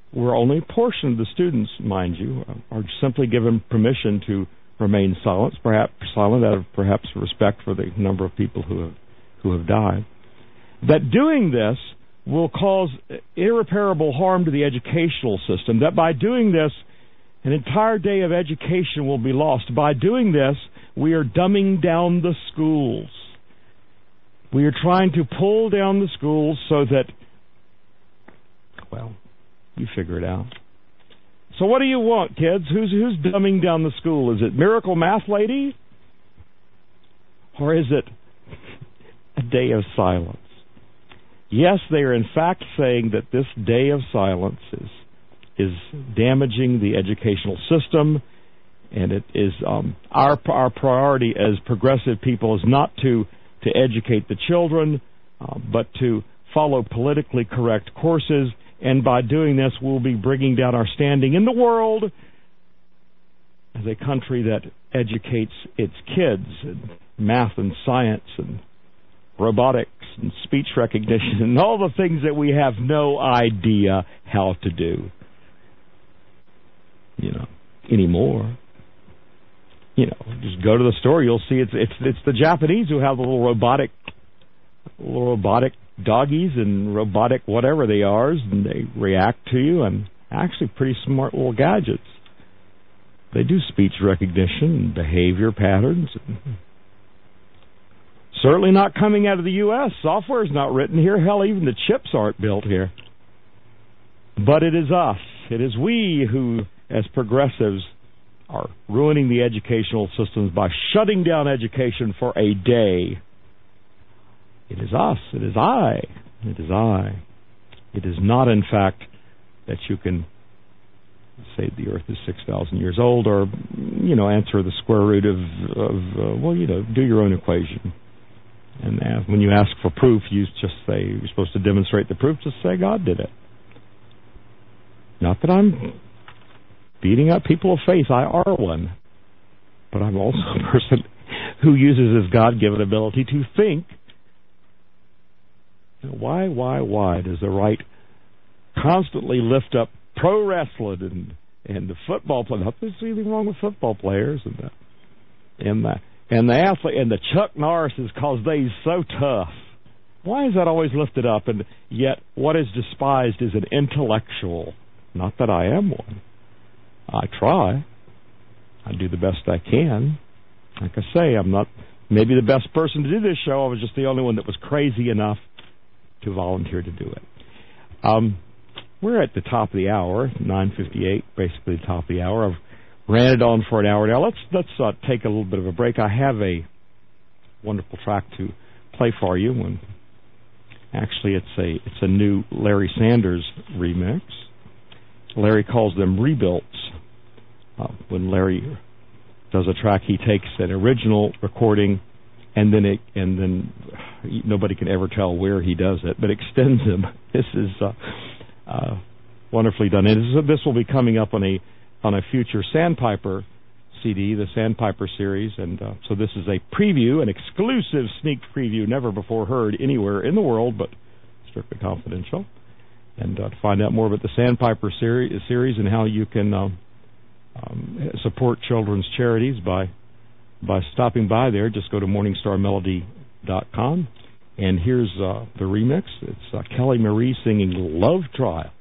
where only a portion of the students, mind you, are simply given permission to remain silent, perhaps silent out of perhaps respect for the number of people who have who have died. That doing this will cause irreparable harm to the educational system. That by doing this, an entire day of education will be lost. By doing this, we are dumbing down the schools. We are trying to pull down the schools so that, well, you figure it out. So what do you want, kids? Who's who's dumbing down the school? Is it Miracle Math Lady? Or is it a day of silence? Yes, they are in fact saying that this day of silence is is damaging the educational system, and it is um, our our priority as progressive people is not to to educate the children, uh, but to follow politically correct courses. And by doing this, we'll be bringing down our standing in the world as a country that educates its kids in math and science and robotics and speech recognition and all the things that we have no idea how to do, you know, anymore. You know, just go to the store, you'll see it's it's it's the Japanese who have the little robotic little robotic doggies and robotic whatever they are, and they react to you, and actually pretty smart little gadgets. They do speech recognition and behavior patterns. Certainly not coming out of the U S Software is not written here. Hell, even the chips aren't built here. But it is us. It is we who, as progressives, are ruining the educational systems by shutting down education for a day. It is us. It is I. It is I. It is not, in fact, that you can say the Earth is six thousand years old, or, you know, answer the square root of, of uh, well, you know, do your own equation. And uh, when you ask for proof, you just say, you're supposed to demonstrate the proof, just say God did it. Not that I'm beating up people of faith. I are one. But I'm also a person who uses his God-given ability to think. Why, why, why does the right constantly lift up pro wrestling and and the football players? Not there's anything wrong with football players and the and the and the athlete and the Chuck Norrises because they's so tough. Why is that always lifted up? And yet, what is despised is an intellectual. Not that I am one. I try. I do the best I can. Like I say, I'm not maybe the best person to do this show. I was just the only one that was crazy enough to volunteer to do it. Um, we're at the top of the hour, nine fifty-eight, basically the top of the hour. I've ran it on for an hour now. Let's let's uh, take a little bit of a break. I have a wonderful track to play for you. When actually it's a it's a new Larry Sanders remix. Larry calls them rebuilds. Uh, when Larry does a track, he takes an original recording, and then it, and then nobody can ever tell where he does it, but extends them. This is uh, uh, wonderfully done. And this will be coming up on a on a future Sandpiper C D, the Sandpiper series, and uh, so this is a preview, an exclusive sneak preview, never before heard anywhere in the world, but strictly confidential. And uh, to find out more about the Sandpiper series, series and how you can uh, um, support children's charities by by stopping by there, just go to morningstar melody dot com. And here's uh, the remix. It's uh, Kelly Marie singing Love Trial.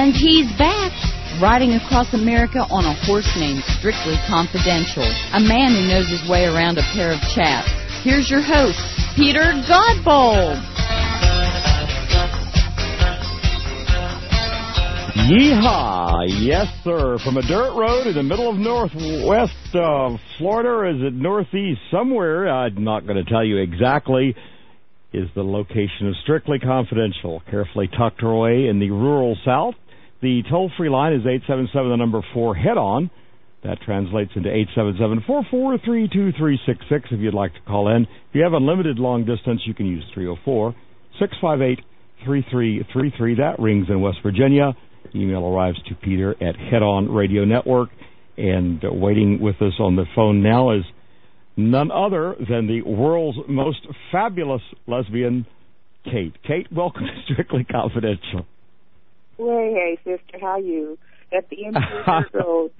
And he's back, riding across America on a horse named Strictly Confidential, a man who knows his way around a pair of chaps. Here's your host, Peter Godbold. Yeehaw! Yes, sir. From a dirt road in the middle of northwest uh, Florida, or is it northeast somewhere? I'm not going to tell you exactly. Is the location of Strictly Confidential, carefully tucked away in the rural South. The toll-free line is eight seven seven, the number four, head-on. That translates into eight seven seven, four four three, two three six six if you'd like to call in. If you have unlimited long distance, you can use three oh four, six five eight, three three three three. That rings in West Virginia. Email arrives to Peter at Head On Radio Network. And uh, waiting with us on the phone now is none other than the world's most fabulous lesbian, Kate. Kate, welcome to Strictly Confidential. Hey, hey, sister, how you? At the end of the dirt road.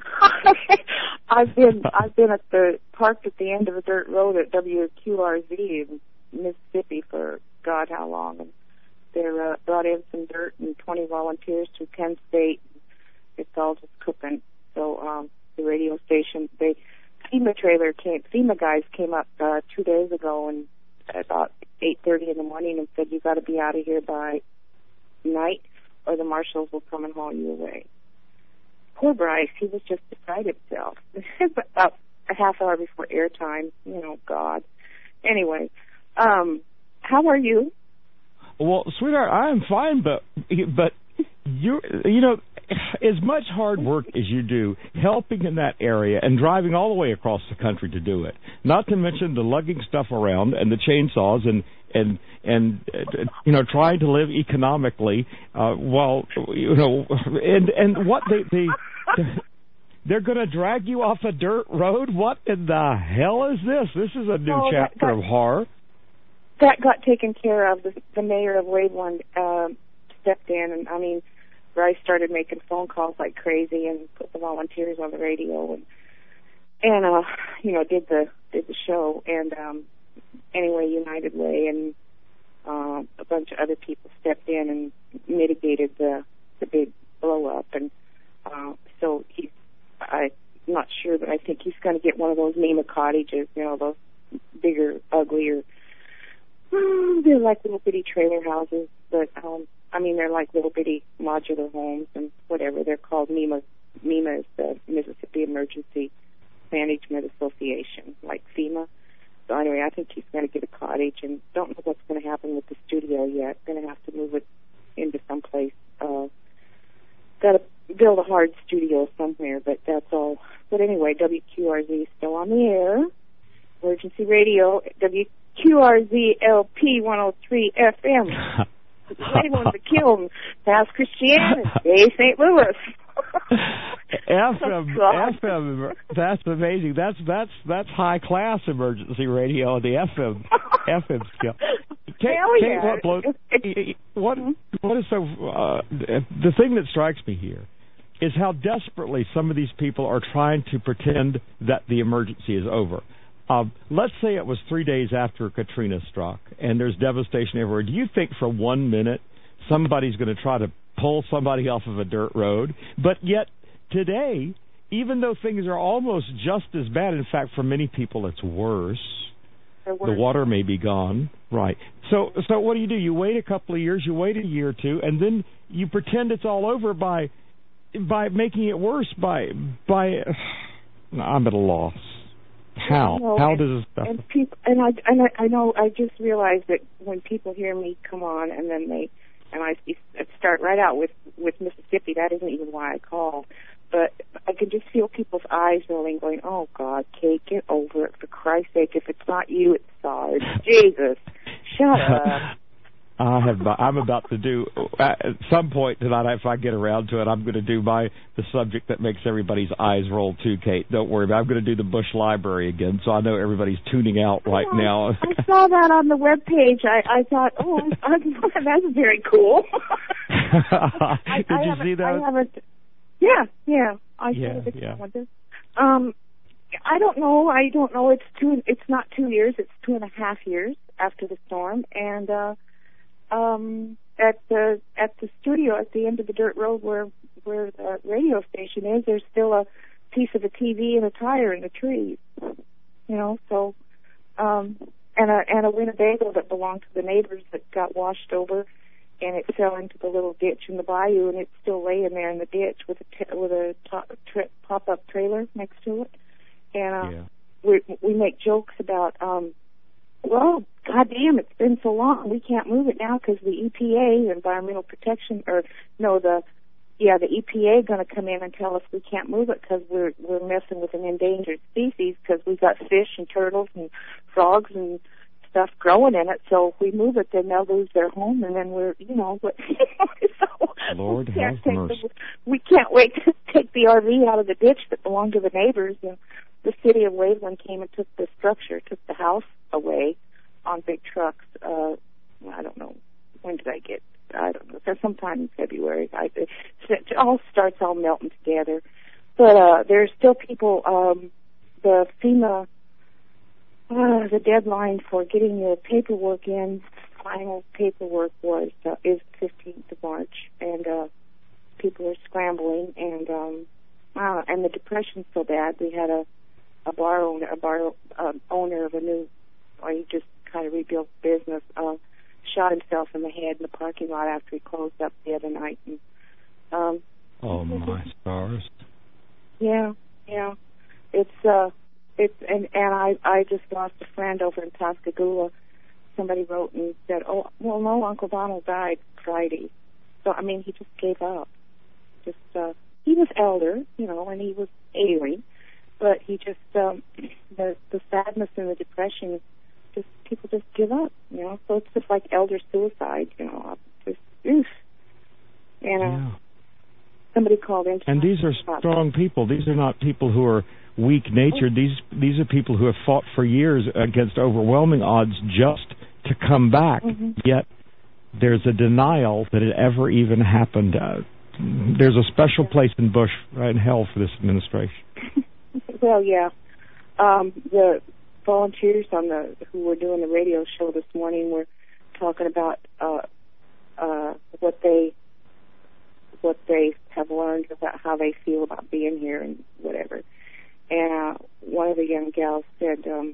I've been I've been at the parked at the end of a dirt road at W Q R Z in Mississippi for God how long, and they uh, brought in some dirt and twenty volunteers from Penn State. It's all just cooking. So um, the radio station, they FEMA trailer came. FEMA guys came up uh, two days ago and at about eight thirty in the morning and said you got to be out of here by night, or the marshals will come and haul you away. Poor Bryce, he was just beside himself. About a half hour before airtime, you know, God. Anyway, um, how are you? Well, sweetheart, I am fine, but but you you know, as much hard work as you do helping in that area and driving all the way across the country to do it, not to mention the lugging stuff around and the chainsaws and and and uh, you know, trying to live economically uh, while you know and and what they they they're going to drag you off a dirt road. What in the hell is this? This is a new oh, chapter that, that, of horror. That got taken care of. The, the mayor of Waveland uh, stepped in, and I mean, Bryce started making phone calls like crazy and put the volunteers on the radio and and uh, you know did the did the show. And um, anyway, United Way and uh, a bunch of other people stepped in and mitigated the the big blow up. And uh, so he's I'm not sure, but I think he's going to get one of those NEMA cottages, you know, those bigger, uglier. They're like little bitty trailer houses, but um, I mean they're like little bitty modular homes and whatever. They're called NEMA. NEMA is the Mississippi Emergency Management Association, like FEMA. So anyway, I think he's going to get a cottage, and don't know what's going to happen with the studio yet. Going to have to move it into some place. Uh, got to build a hard studio somewhere, but that's all. But anyway, W Q R Z is still on the air. Emergency radio, W Q R Z L P one oh three F M. Anyone to kill past Christianity, Bay Saint Louis. F M, F M, that's amazing. That's that's that's high class emergency radio on the F M F M scale. Kate, Hell Kate, yeah. what, blows, what what is so uh, the thing that strikes me here is how desperately some of these people are trying to pretend that the emergency is over. Uh, let's say it was three days after Katrina struck, and there's devastation everywhere. Do you think for one minute somebody's going to try to pull somebody off of a dirt road? But yet today, even though things are almost just as bad, in fact, for many people it's worse. The water may be gone, right? So, so what do you do? You wait a couple of years, you wait a year or two, and then you pretend it's all over by by making it worse. By by, I'm at a loss. How? Know, How and, does this stuff? And people, and I, and I, I know. I just realized that when people hear me come on, and then they, and I start right out with with Mississippi. That isn't even why I called, but I can just feel people's eyes rolling, going, "Oh God, Kate, get over it for Christ's sake! If it's not you, it's Sarge. Jesus, shut up." I have. I'm about to do at some point tonight. If I get around to it, I'm going to do my the subject that makes everybody's eyes roll too. Kate, don't worry about it. I'm going to do the Bush Library again, so I know everybody's tuning out right oh, now. I saw that on the web page. I, I thought, oh, I, that's very cool. I, Did I you see that? I haven't. Yeah, yeah. I yeah, saw the yeah. calendar. Um, I don't know. I don't know. It's two. It's not two years. It's two and a half years after the storm, and. uh um, at the at the studio at the end of the dirt road where where the radio station is, there's still a piece of a T V and a tire in the trees. You know, so um, and a and a Winnebago that belonged to the neighbors that got washed over, and it fell into the little ditch in the bayou, and it's still laying there in the ditch with a t- with a top, tri- pop-up trailer next to it. And uh, yeah. we we make jokes about, um, well, goddamn, it's been so long, we can't move it now because the E P A, Environmental Protection, or no, the yeah, the E P A going to come in and tell us we can't move it because we're we're messing with an endangered species because we've got fish and turtles and frogs and stuff growing in it. So if we move it, then they'll lose their home, and then we're, you know, but so Lord we have mercy. The, we can't wait to take the R V out of the ditch that belonged to the neighbors. And the city of Waveland came and took the structure, took the house away on big trucks. Uh, I don't know, when did I get? I don't know, so sometime in February. I, it, it all starts all melting together. But uh, there's still people, um, the FEMA, uh, the deadline for getting the paperwork in, final paperwork was, uh, is fifteenth of March, and uh, people are scrambling, and um, uh, and the depression's so bad. We had a, a bar owner, a bar uh, owner of a new, or he just kind of rebuilt business, uh, shot himself in the head in the parking lot after he closed up the other night. And, um, oh my stars! Yeah, yeah. It's uh, it's and and I I just lost a friend over in Pascagoula. Somebody wrote and said, "Oh, well, no, Uncle Donald died Friday." So I mean, he just gave up. Just uh, he was elder, you know, and he was ailing, but he just um, the the sadness and the depression. Just people just give up, you know. So it's just like elder suicide, you know. Just oof. And uh, yeah. somebody called in. And these are strong people. These are not people who are weak-natured. These these are people who have fought for years against overwhelming odds just to come back. Mm-hmm. Yet there's a denial that it ever even happened. Uh, there's a special place in Bush, right in hell, for this administration. Well, yeah. Um, the volunteers on the who were doing the radio show this morning were talking about uh, uh, what they what they have learned about how they feel about being here and whatever. And uh, one of the young gals said, um,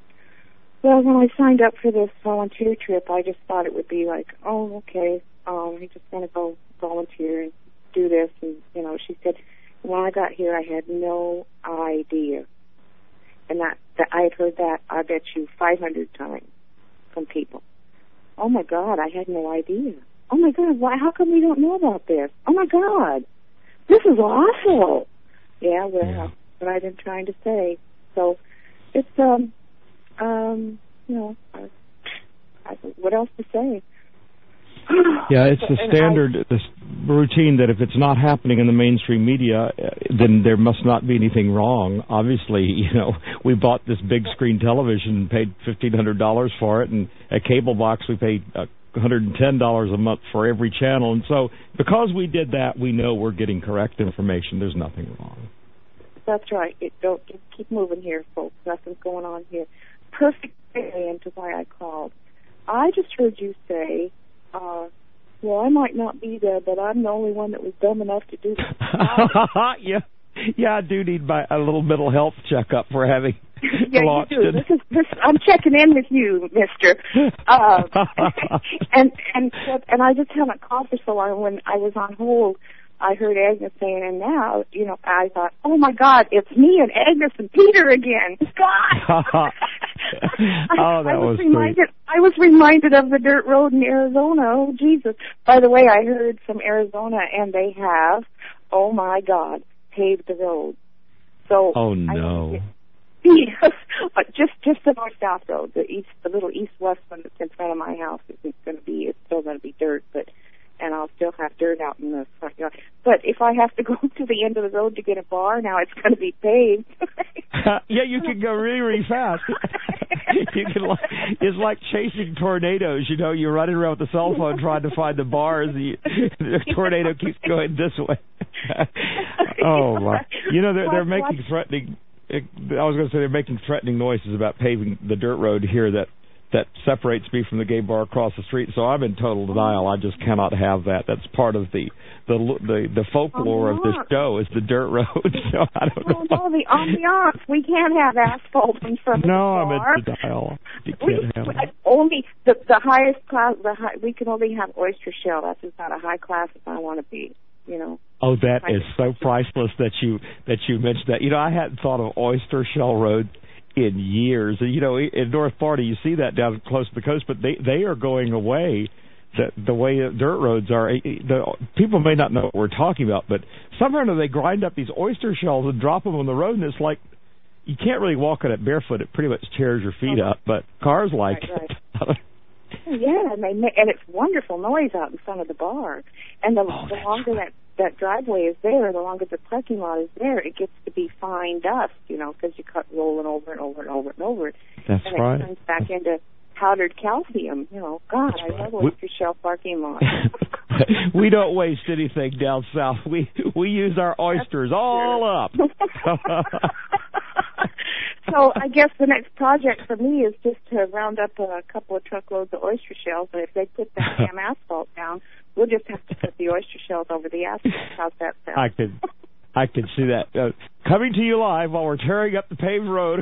"Well, when I signed up for this volunteer trip, I just thought it would be like, oh, okay, um, I just want to go volunteer and do this." And you know, she said, when I got here, I had no idea. And that, that I had heard that, I bet you, five hundred times from people. Oh, my God, I had no idea. Oh, my God, why? How come we don't know about this? Oh, my God, this is awful. Yeah, well, yeah. that's what I've been trying to say. So it's, um, um, you know, I, I, what else to say? Yeah, it's the standard the routine that if it's not happening in the mainstream media, then there must not be anything wrong. Obviously, you know, we bought this big screen television and paid fifteen hundred dollars for it, and a cable box we paid uh, one hundred ten dollars a month for every channel. And so because we did that, we know we're getting correct information. There's nothing wrong. That's right. It, don't just keep moving here, folks. Nothing's going on here. Perfect into why I called. I just heard you say, Uh, well, I might not be there, but I'm the only one that was dumb enough to do this. yeah, yeah, I do need my a little mental health checkup for having yeah, launched you do. it. This is this. I'm checking in with you, Mister. Uh, and and and I just haven't called for so long. When I was on hold, I heard Agnes saying, and now, you know, I thought, oh my God, it's me and Agnes and Peter again. God. Oh, that I was, was reminded. sweet. I was reminded of the dirt road in Arizona. Oh Jesus! By the way, I heard from Arizona, and they have, oh my God, paved the road. So. Oh no. Yes, just just the north-south road, the east, the little east-west one that's in front of my house isn't going to be. It's still going to be dirt, but. And I'll still have dirt out in the front yard. But if I have to go to the end of the road to get a bar, now it's going to be paved. Yeah, you can go really, really fast. You can. It's like chasing tornadoes. You know, you're running around with the cell phone trying to find the bars. The, the tornado keeps going this way. Oh my! You know, they're they're making threatening. I was going to say they're making threatening noises about paving the dirt road here that that separates me from the gay bar across the street. So I'm in total denial. I just cannot have that. That's part of the the the, the folklore of this show is the dirt road. So I don't know. Oh, no, the ambiance. We can't have asphalt in front of no, the bar. I'm in denial. You can't we, have it. Only the the highest class. The high, we can only have oyster shell. That's just not a high class if I want to be. You know. Oh, that is so priceless that you that you mentioned that. You know, I hadn't thought of Oyster Shell Road in years. And, you know, in North Florida, you see that down close to the coast, but they they are going away. The, the way dirt roads are, the, people may not know what we're talking about, but somehow they grind up these oyster shells and drop them on the road, and it's like you can't really walk on it barefoot. It pretty much tears your feet up, but cars like right, it. Right. Yeah, and they make, and it's wonderful noise out in front of the bar. And the, oh, the longer that that driveway is there, the longer the parking lot is there, it gets to be fine dust, you know, because you cut rolling over and over and over and over it. That's and right. it turns back into powdered calcium. You know, God, That's I love right. oyster shell parking lot. We don't waste anything down south. We we use our oysters That's all true. up. So I guess the next project for me is just to round up a couple of truckloads of oyster shells, and if they put that damn asphalt down, we'll just have to put the oyster shells over the asphalt. How's that sound? I could, I could see that. Uh, coming to you live while we're tearing up the paved road.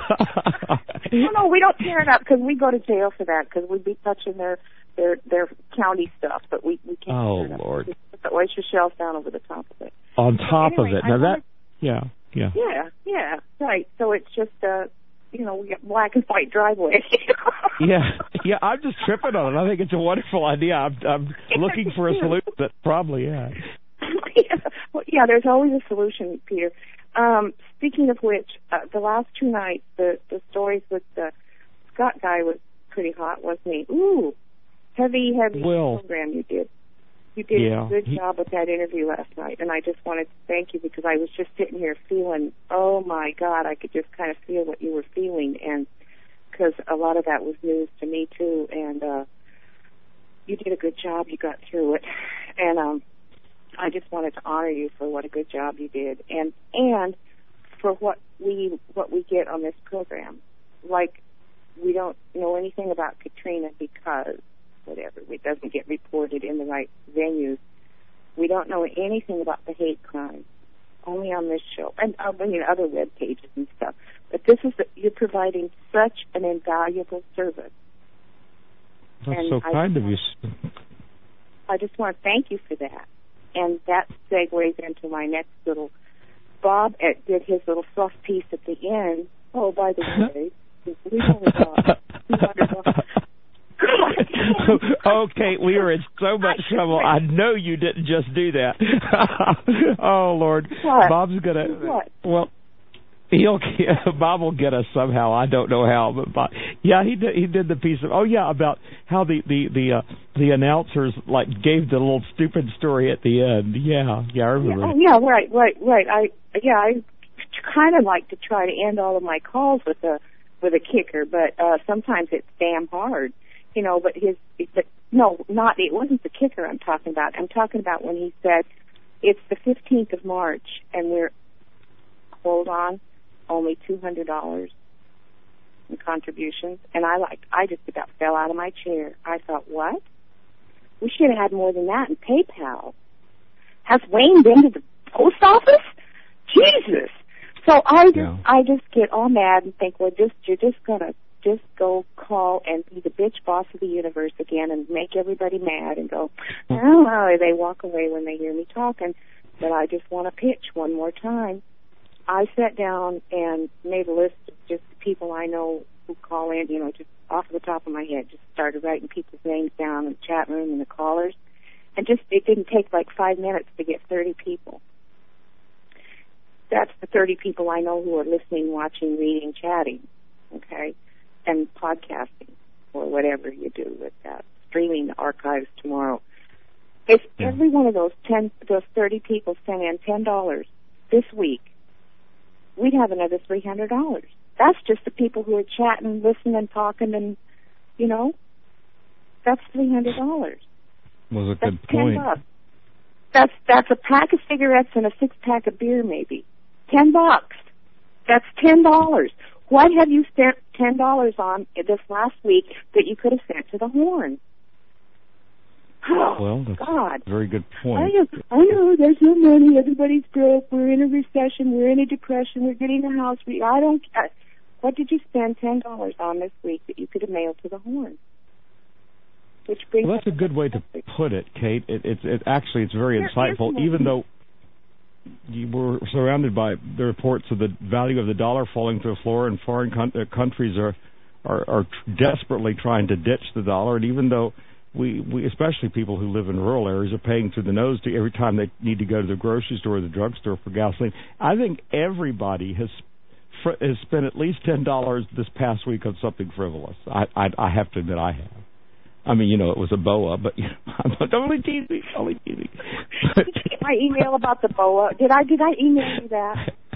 No, no, we don't tear it up because we go to jail for that because we'd be touching their their their county stuff, but we we can't. Oh tear it up. Lord! Just put the oyster shells down over the top of it. On top anyway, of it. I Now wanted, that, yeah, yeah. Yeah, yeah, right. So it's just uh, you know, we got black and white driveway. Yeah, yeah. I'm just tripping on it. I think it's a wonderful idea. I'm, I'm looking for a solution. That probably, yeah. yeah. Well, yeah, there's always a solution, Peter. Um, speaking of which, uh, the last two nights, the the stories with the Scott guy was pretty hot, wasn't he? Ooh, heavy, heavy well, program you did. You did yeah, a good he, job with that interview last night, and I just wanted to thank you because I was just sitting here feeling, oh my God, I could just kind of feel what you were feeling, and because a lot of that was news to me too, and uh, you did a good job. You got through it, and um, I just wanted to honor you for what a good job you did, and and for what we what we get on this program. Like, we don't know anything about Katrina because whatever it doesn't get reported in the right venues. We don't know anything about the hate crime, only on this show, and I mean other web pages and stuff. But this is the, you're providing such an invaluable service. That's and so I kind of you. I just want to thank you for that. And that segues into my next little. Bob at, did his little fluff piece at the end. Oh, by the way, we only got two hundred dollars. Okay, we are in so much trouble. I know you didn't just do that. Oh Lord, what? Bob's gonna. What? Well, he'll Bob will get us somehow. I don't know how, but Bob, yeah, he did. He did the piece of. Oh yeah, about how the the the uh, the announcers like gave the little stupid story at the end. Yeah, yeah, I remember. Yeah, oh, yeah, right, right, right. I yeah, I kind of like to try to end all of my calls with a with a kicker, but uh, sometimes it's damn hard. You know, but his, but no, not, it wasn't the kicker I'm talking about. I'm talking about when he said, it's the fifteenth of March, and we're, hold on, only two hundred dollars in contributions. And I like, I just about fell out of my chair. I thought, what? We should have had more than that in PayPal. Has Wayne been to the post office? Jesus! So I just, yeah. I just get all mad and think, well, just, you're just gonna, just go call and be the bitch boss of the universe again and make everybody mad and go, oh, they walk away when they hear me talking, but I just want to pitch one more time. I sat down and made a list of just the people I know who call in, you know, just off the top of my head, just started writing people's names down in the chat room and the callers, and just, it didn't take like five minutes to get thirty people. That's the thirty people I know who are listening, watching, reading, chatting, okay? And podcasting or whatever you do with that, streaming the archives tomorrow. If yeah. every one of those ten, those thirty people sent in ten dollars this week, we'd have another three hundred dollars. That's just the people who are chatting, listening, talking, and you know, that's three hundred dollars. Was a that's good point. ten bucks. That's that's a pack of cigarettes and a six pack of beer, maybe. Ten bucks. That's ten dollars. What have you spent ten dollars on this last week that you could have sent to the Horn? Oh, well, that's God. a very good point. I know, I know, there's no money, everybody's broke, we're in a recession, we're in a depression, we're getting a house. We, I don't, I, what did you spend ten dollars on this week that you could have mailed to the Horn? Which brings well, that's a good way to put it, Kate. It, it, it actually, it's very there insightful, even though you were surrounded by the reports of the value of the dollar falling to the floor, and foreign con- uh, countries are, are are desperately trying to ditch the dollar, and even though we, we, especially people who live in rural areas, are paying through the nose to every time they need to go to the grocery store or the drugstore for gasoline, I think everybody has fr- has spent at least ten dollars this past week on something frivolous. I, I I have to admit I have. I mean, you know, it was a boa, but you know, I'm only teasing, only teasing. Did you get my email about the boa? Did I did I email you that?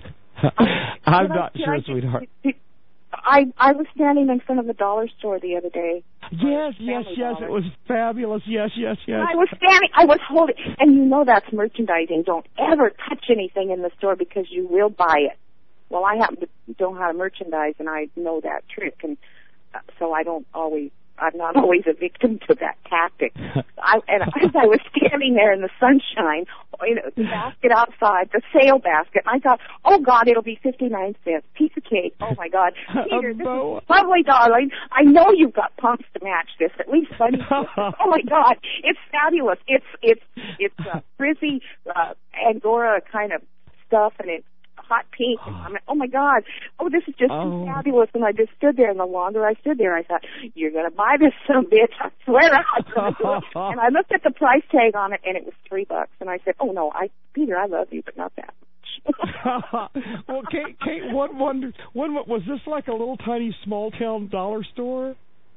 I'm did not I, sure, I, sweetheart. Did, I I was standing in front of the dollar store the other day. Yes, yes, yes. Dollar. It was fabulous. Yes, yes, yes. And I was standing. I was holding, and you know that's merchandising. Don't ever touch anything in the store because you will buy it. Well, I happen to know how to merchandise, and I know that trick, and so I don't always. I'm not always a victim to that tactic. I, and as I was standing there in the sunshine, you know, the basket outside, the sale basket, I thought, oh, God, it'll be fifty-nine cents. Piece of cake. Oh, my God. Peter, this is lovely, darling. I know you've got pumps to match this. At least funny. Oh, my God. It's fabulous. It's it's it's uh, frizzy uh, Angora kind of stuff, and it's hot pink. And I'm like, oh, my God. Oh, this is just oh. fabulous. And I just stood there, and the longer I stood there, I thought, you're going to buy this, some bitch. I swear I'm going to do it. And I looked at the price tag on it, and it was three bucks. And I said, oh, no, I Peter, I love you, but not that much. Well, Kate, Kate, one wonder, one, was this like a little tiny small-town dollar store?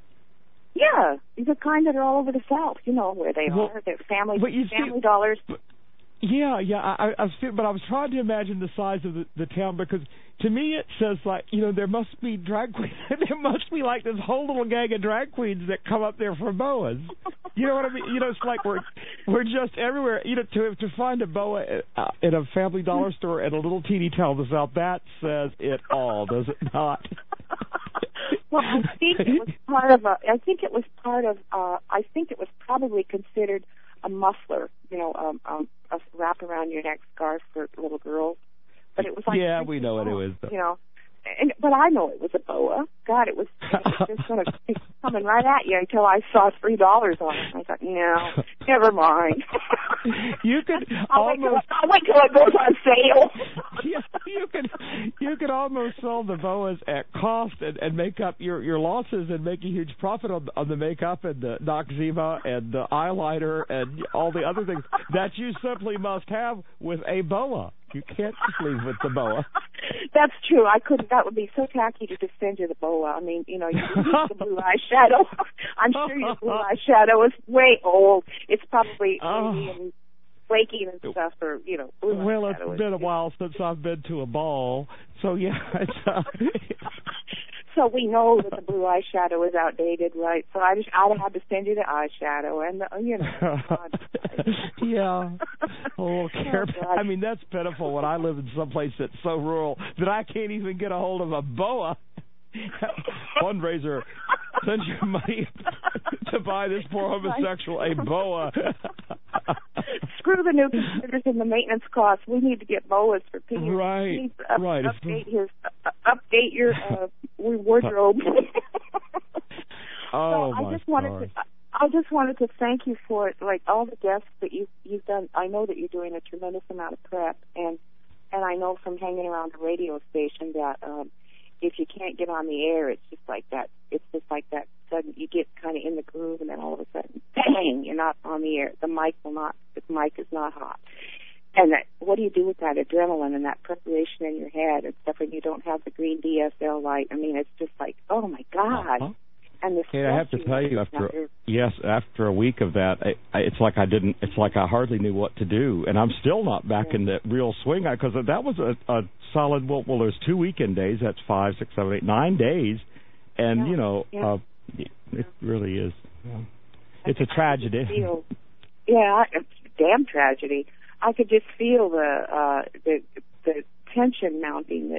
Yeah, the kind that are all over the South, you know, where they well, are. They're family, family see, dollars. But, Yeah, yeah, I, I was, but I was trying to imagine the size of the, the town, because to me it says like, you know, there must be drag queens. There must be like this whole little gang of drag queens that come up there for boas. You know what I mean? You know, it's like we're we're just everywhere. You know, to to find a boa uh, in a Family Dollar store in a little teeny town in the South, that says it all, does it not? Well, I think it was part of a. I think it was part of. Uh, I think it was probably considered a muffler, you know, um, um, a wrap around your neck scarf for little girls. But it was like yeah, we know what it was. Though. You know, and but I know it was a boa. God, it was, it was just sort of coming right at you until I saw three dollars on it. I thought, no, never mind. You could I'll almost. Wait till it, I'll wait till it goes on sale. Yeah, you could you could almost sell the boas at cost and, and make up your, your losses and make a huge profit on, on the makeup and the Noxzema and the eyeliner and all the other things that you simply must have with a boa. You can't just leave with the boa. That's true. I couldn't. That would be so tacky to just send you the boa. I mean, you know, you use the blue eyeshadow. I'm sure your blue eyeshadow is way old. It's probably oh. and flaky and stuff, or you know, blue well, eyeshadow. It's been a while since I've been to a ball, so yeah. It's, uh, So we know that the blue eyeshadow is outdated, right? So I just I'd have to send you the eyeshadow and the, you know. Yeah. Oh, care. Oh, I mean, that's pitiful when I live in someplace that's so rural that I can't even get a hold of a boa. Fundraiser, send you money to buy this poor homosexual a boa. Screw the new computers and the maintenance costs. We need to get boas for people. Right, he needs to up, right. Update his, uh, update your uh, wardrobe. Oh so my I just wanted stars. to. I just wanted to thank you for like all the guests that you you've done. I know that you're doing a tremendous amount of prep, and and I know from hanging around the radio station that. Um, If you can't get on the air, it's just like that. It's just like that. Sudden, you get kind of in the groove, and then all of a sudden, bang! You're not on the air. The mic will not. The mic is not hot. And that, what do you do with that adrenaline and that preparation in your head and stuff? And you don't have the green D S L light. I mean, it's just like, oh my God. Uh-huh. And the Kate, I have to tell you, after yes, after a week of that, I, I, it's like I didn't. It's like I hardly knew what to do, and I'm still not back yeah. in the real swing. Because that was a, a solid. Well, well, there's two weekend days. That's five, six, seven, eight, nine days, and yeah. you know, yeah. uh, it really is. Yeah. It's a tragedy. Feel, yeah, it's a damn tragedy. I could just feel the uh, the the tension mounting that you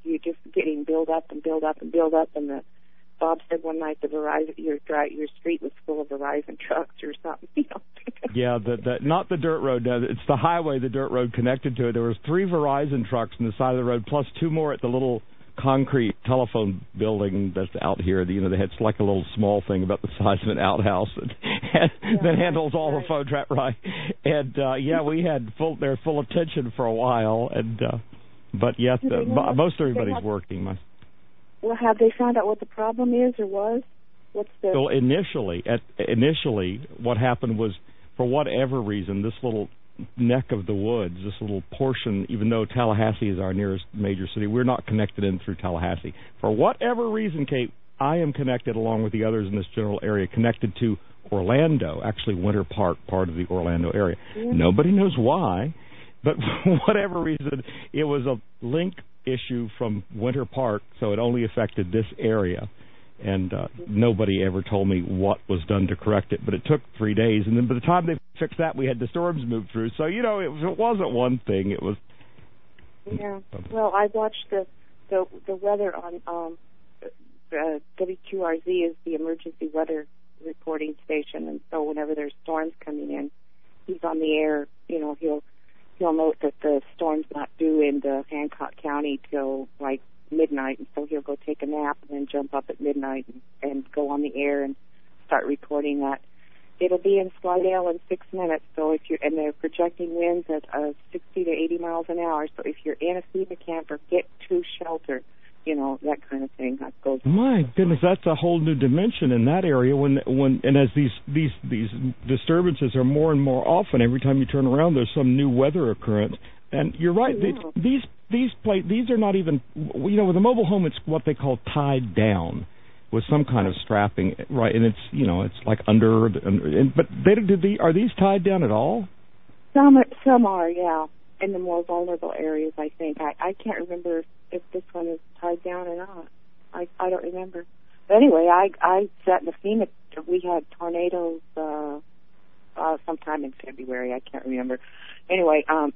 you're just getting build up and build up and build up, and the Bob said one night the Verizon your your street was full of Verizon trucks or something. You know? Yeah, the, the, not the dirt road. No, it's the highway, the dirt road connected to it. There was three Verizon trucks on the side of the road, plus two more at the little concrete telephone building that's out here. You know, it's like a little small thing about the size of an outhouse that, and, yeah, that handles all right. the phone traffic. Right. And, uh, yeah, we had full, they're full attention for a while. And uh, But, yes, yeah, uh, most everybody's have, working. My, well, have they found out what the problem is or was? What's the... Well, initially, at, initially, what happened was, for whatever reason, this little neck of the woods, this little portion, even though Tallahassee is our nearest major city, we're not connected in through Tallahassee. For whatever reason, Kate, I am connected, along with the others in this general area, connected to Orlando, actually Winter Park, part of the Orlando area. Yeah. Nobody knows why, but for whatever reason, it was a link issue from Winter Park, so it only affected this area. And uh, nobody ever told me what was done to correct it, but it took three days. And then by the time they fixed that, we had the storms move through. So, you know, it, was, it wasn't one thing. It was... Yeah. Well, I watched the the, the weather on... Um, uh, W Q R Z is the emergency weather reporting station, and so whenever there's storms coming in, he's on the air. You know, he'll he'll note that the storm's not due into Hancock County till, like, midnight, and so he'll go take a nap and then jump up at midnight and, and go on the air and start reporting that. It'll be in Slidell in six minutes, so if you're, and they're projecting winds at uh, sixty to eighty miles an hour, so if you're in a FEMA camper, get to shelter, you know, that kind of thing. That goes on. My goodness, that's a whole new dimension in that area. When, when, and as these, these, these disturbances are more and more often, every time you turn around, there's some new weather occurrence. And you're right, oh, yeah. these these play, these are not even, you know, with a mobile home, it's what they call tied down with some kind of strapping, right? And it's, you know, it's like under, and, but they did the, are these tied down at all? Some are, some are, yeah, in the more vulnerable areas, I think. I, I can't remember if, if this one is tied down or not. I I don't remember. But anyway, I I sat in the FEMA. We had tornadoes uh, uh, sometime in February. I can't remember. Anyway, um.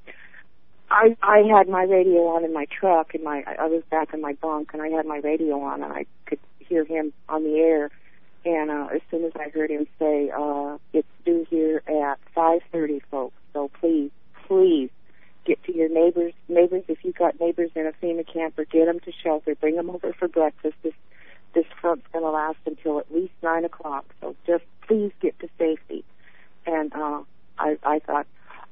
I I had my radio on in my truck, and my I was back in my bunk, and I had my radio on, and I could hear him on the air. And uh, as soon as I heard him say, uh, "It's due here at five thirty, folks, so please, please get to your neighbors. Neighbors, if you've got neighbors in a FEMA camper, get them to shelter. Bring them over for breakfast. This this front's going to last until at least nine o'clock. So just please get to safety." And uh, I I thought,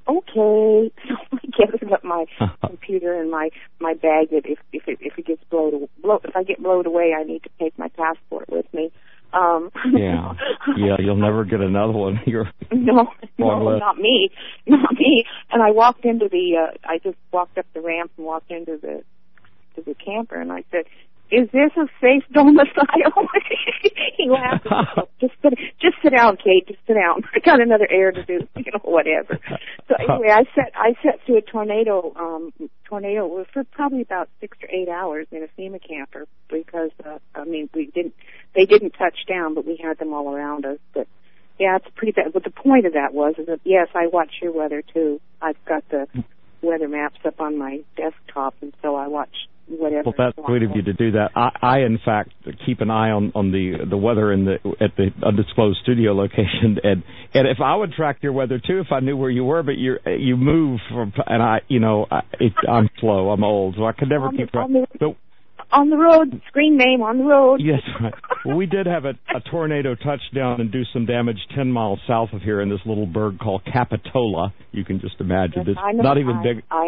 okay, so I gathered up my computer and my my bag that if if it, if it gets blown blow, if I get blown away, I need to take my passport with me. Um, yeah, yeah, you'll never get another one. You're no, no, not me, not me. And I walked into the, uh, I just walked up the ramp and walked into the to the camper, and I said, "Is this a safe domicile?" He laughed. Just sit, just sit down, Kate. Just sit down. I got another air to do, you know, whatever. So anyway, I sat, I sat through a tornado, um, tornado for probably about six or eight hours in a FEMA camper because, uh, I mean, we didn't, they didn't touch down, but we had them all around us. But yeah, it's pretty bad. But the point of that was, is that yes, I watch your weather too. I've got the weather maps up on my desktop, and so I watch. Whatever. Well, that's sweet of you to do that. I, I, in fact, keep an eye on, on the the weather in the at the undisclosed studio location, and and if I would track your weather too, if I knew where you were, but you you move from, and I, you know, I, it, I'm slow, I'm old, so I could never on keep track. But on the road, screen name on the road. Yes, right. Well, we did have a, a tornado touchdown and do some damage ten miles south of here in this little burg called Capitola. You can just imagine. Yes, it's I know, not even I, big. I,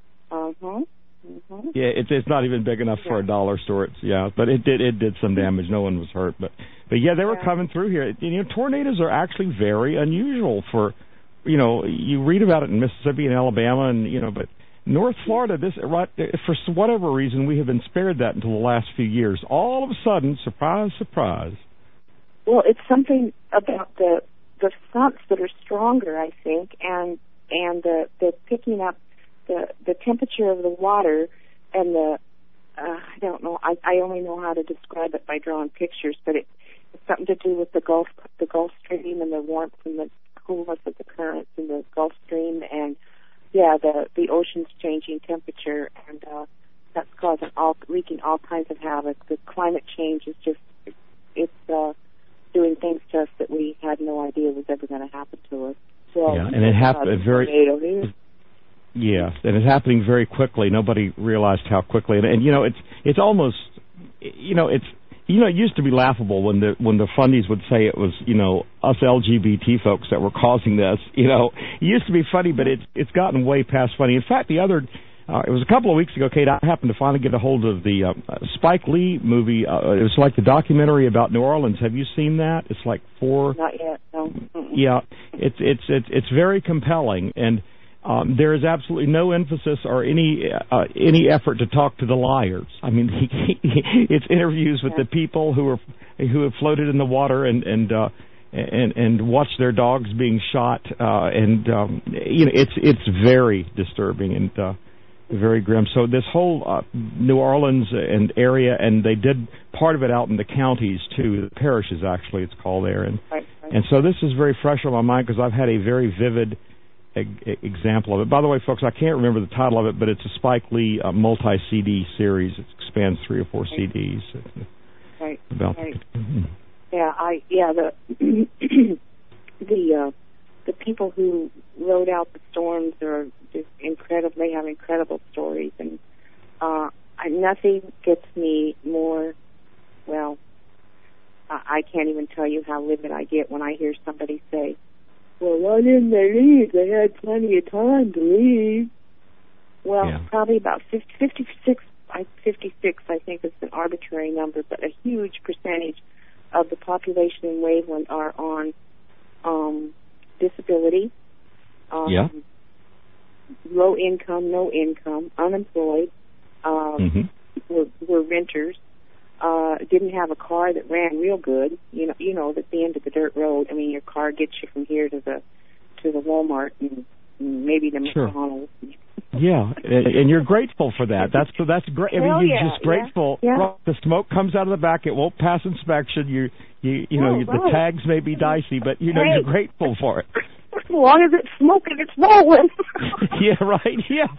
uh huh. Mm-hmm. Yeah, it's it's not even big enough yeah. for a dollar store. It's yeah, but it did it did some damage. No one was hurt, but but yeah, they were yeah. coming through here. You know, tornadoes are actually very unusual for, you know, you read about it in Mississippi and Alabama, and you know, but North Florida, this right for whatever reason we have been spared that until the last few years. All of a sudden, surprise, surprise. Well, it's something about the the fronts that are stronger, I think, and and the the picking up. The, the temperature of the water and the, uh, I don't know, I, I only know how to describe it by drawing pictures, but it, it's something to do with the Gulf, the Gulf Stream and the warmth and the coolness of the currents in the Gulf Stream, and yeah, the, the ocean's changing temperature, and uh, that's causing all, wreaking all kinds of havoc. The climate change is just, it's uh, doing things to us that we had no idea was ever going to happen to us. So, yeah, and it happened very. Tornado. Yes, and it's happening very quickly. Nobody realized how quickly, and, and you know, it's it's almost, you know, it's you know, it used to be laughable when the when the fundies would say it was, you know, us L G B T folks that were causing this. You know, it used to be funny, but it's it's gotten way past funny. In fact, the other, uh, it was a couple of weeks ago, Kate, I happened to finally get a hold of the uh, Spike Lee movie. Uh, it was like the documentary about New Orleans. Have you seen that? It's like four. Not yet. No. Mm-mm. Yeah, it's it's it's it's very compelling, and um, there is absolutely no emphasis or any uh, any effort to talk to the liars. I mean, he, he, it's interviews with yeah. the people who are who have floated in the water and and uh, and and watched their dogs being shot, uh, and um, you know, it's it's very disturbing and uh, very grim. So this whole uh, New Orleans and area, and they did part of it out in the counties too, the parishes actually it's called there, and right, right. and so this is very fresh on my mind because I've had a very vivid e- example of it. By the way, folks, I can't remember the title of it, but it's a Spike Lee uh, multi-C D series. It spans three or four right. C Ds. Right. About right. Mm-hmm. Yeah, I yeah the the uh, the people who rode out the storms are just incredible. They have incredible stories, and uh, I, nothing gets me more. Well, I, I can't even tell you how livid I get when I hear somebody say, "Well, why didn't they leave? They had plenty of time to leave." Well, yeah. probably about fifty, fifty-six, fifty-six, I think is an arbitrary number, but a huge percentage of the population in Waveland are on um, disability, um, yeah. low income, no income, unemployed, um, mm-hmm. were, were renters, uh, didn't have a car that ran real good. You know, you know, at the end of the dirt road, I mean, your car gets you from here to the to the Walmart and maybe the sure. McDonald's. Yeah, and, and you're grateful for that. That's that's great. I mean, Hell you're yeah, just grateful. Yeah, yeah. The smoke comes out of the back; it won't pass inspection. You, you, you know, oh, you, right. the tags may be dicey, but you know hey. you're grateful for it. As long as it's smoking, it's rolling. Yeah, right. Yeah.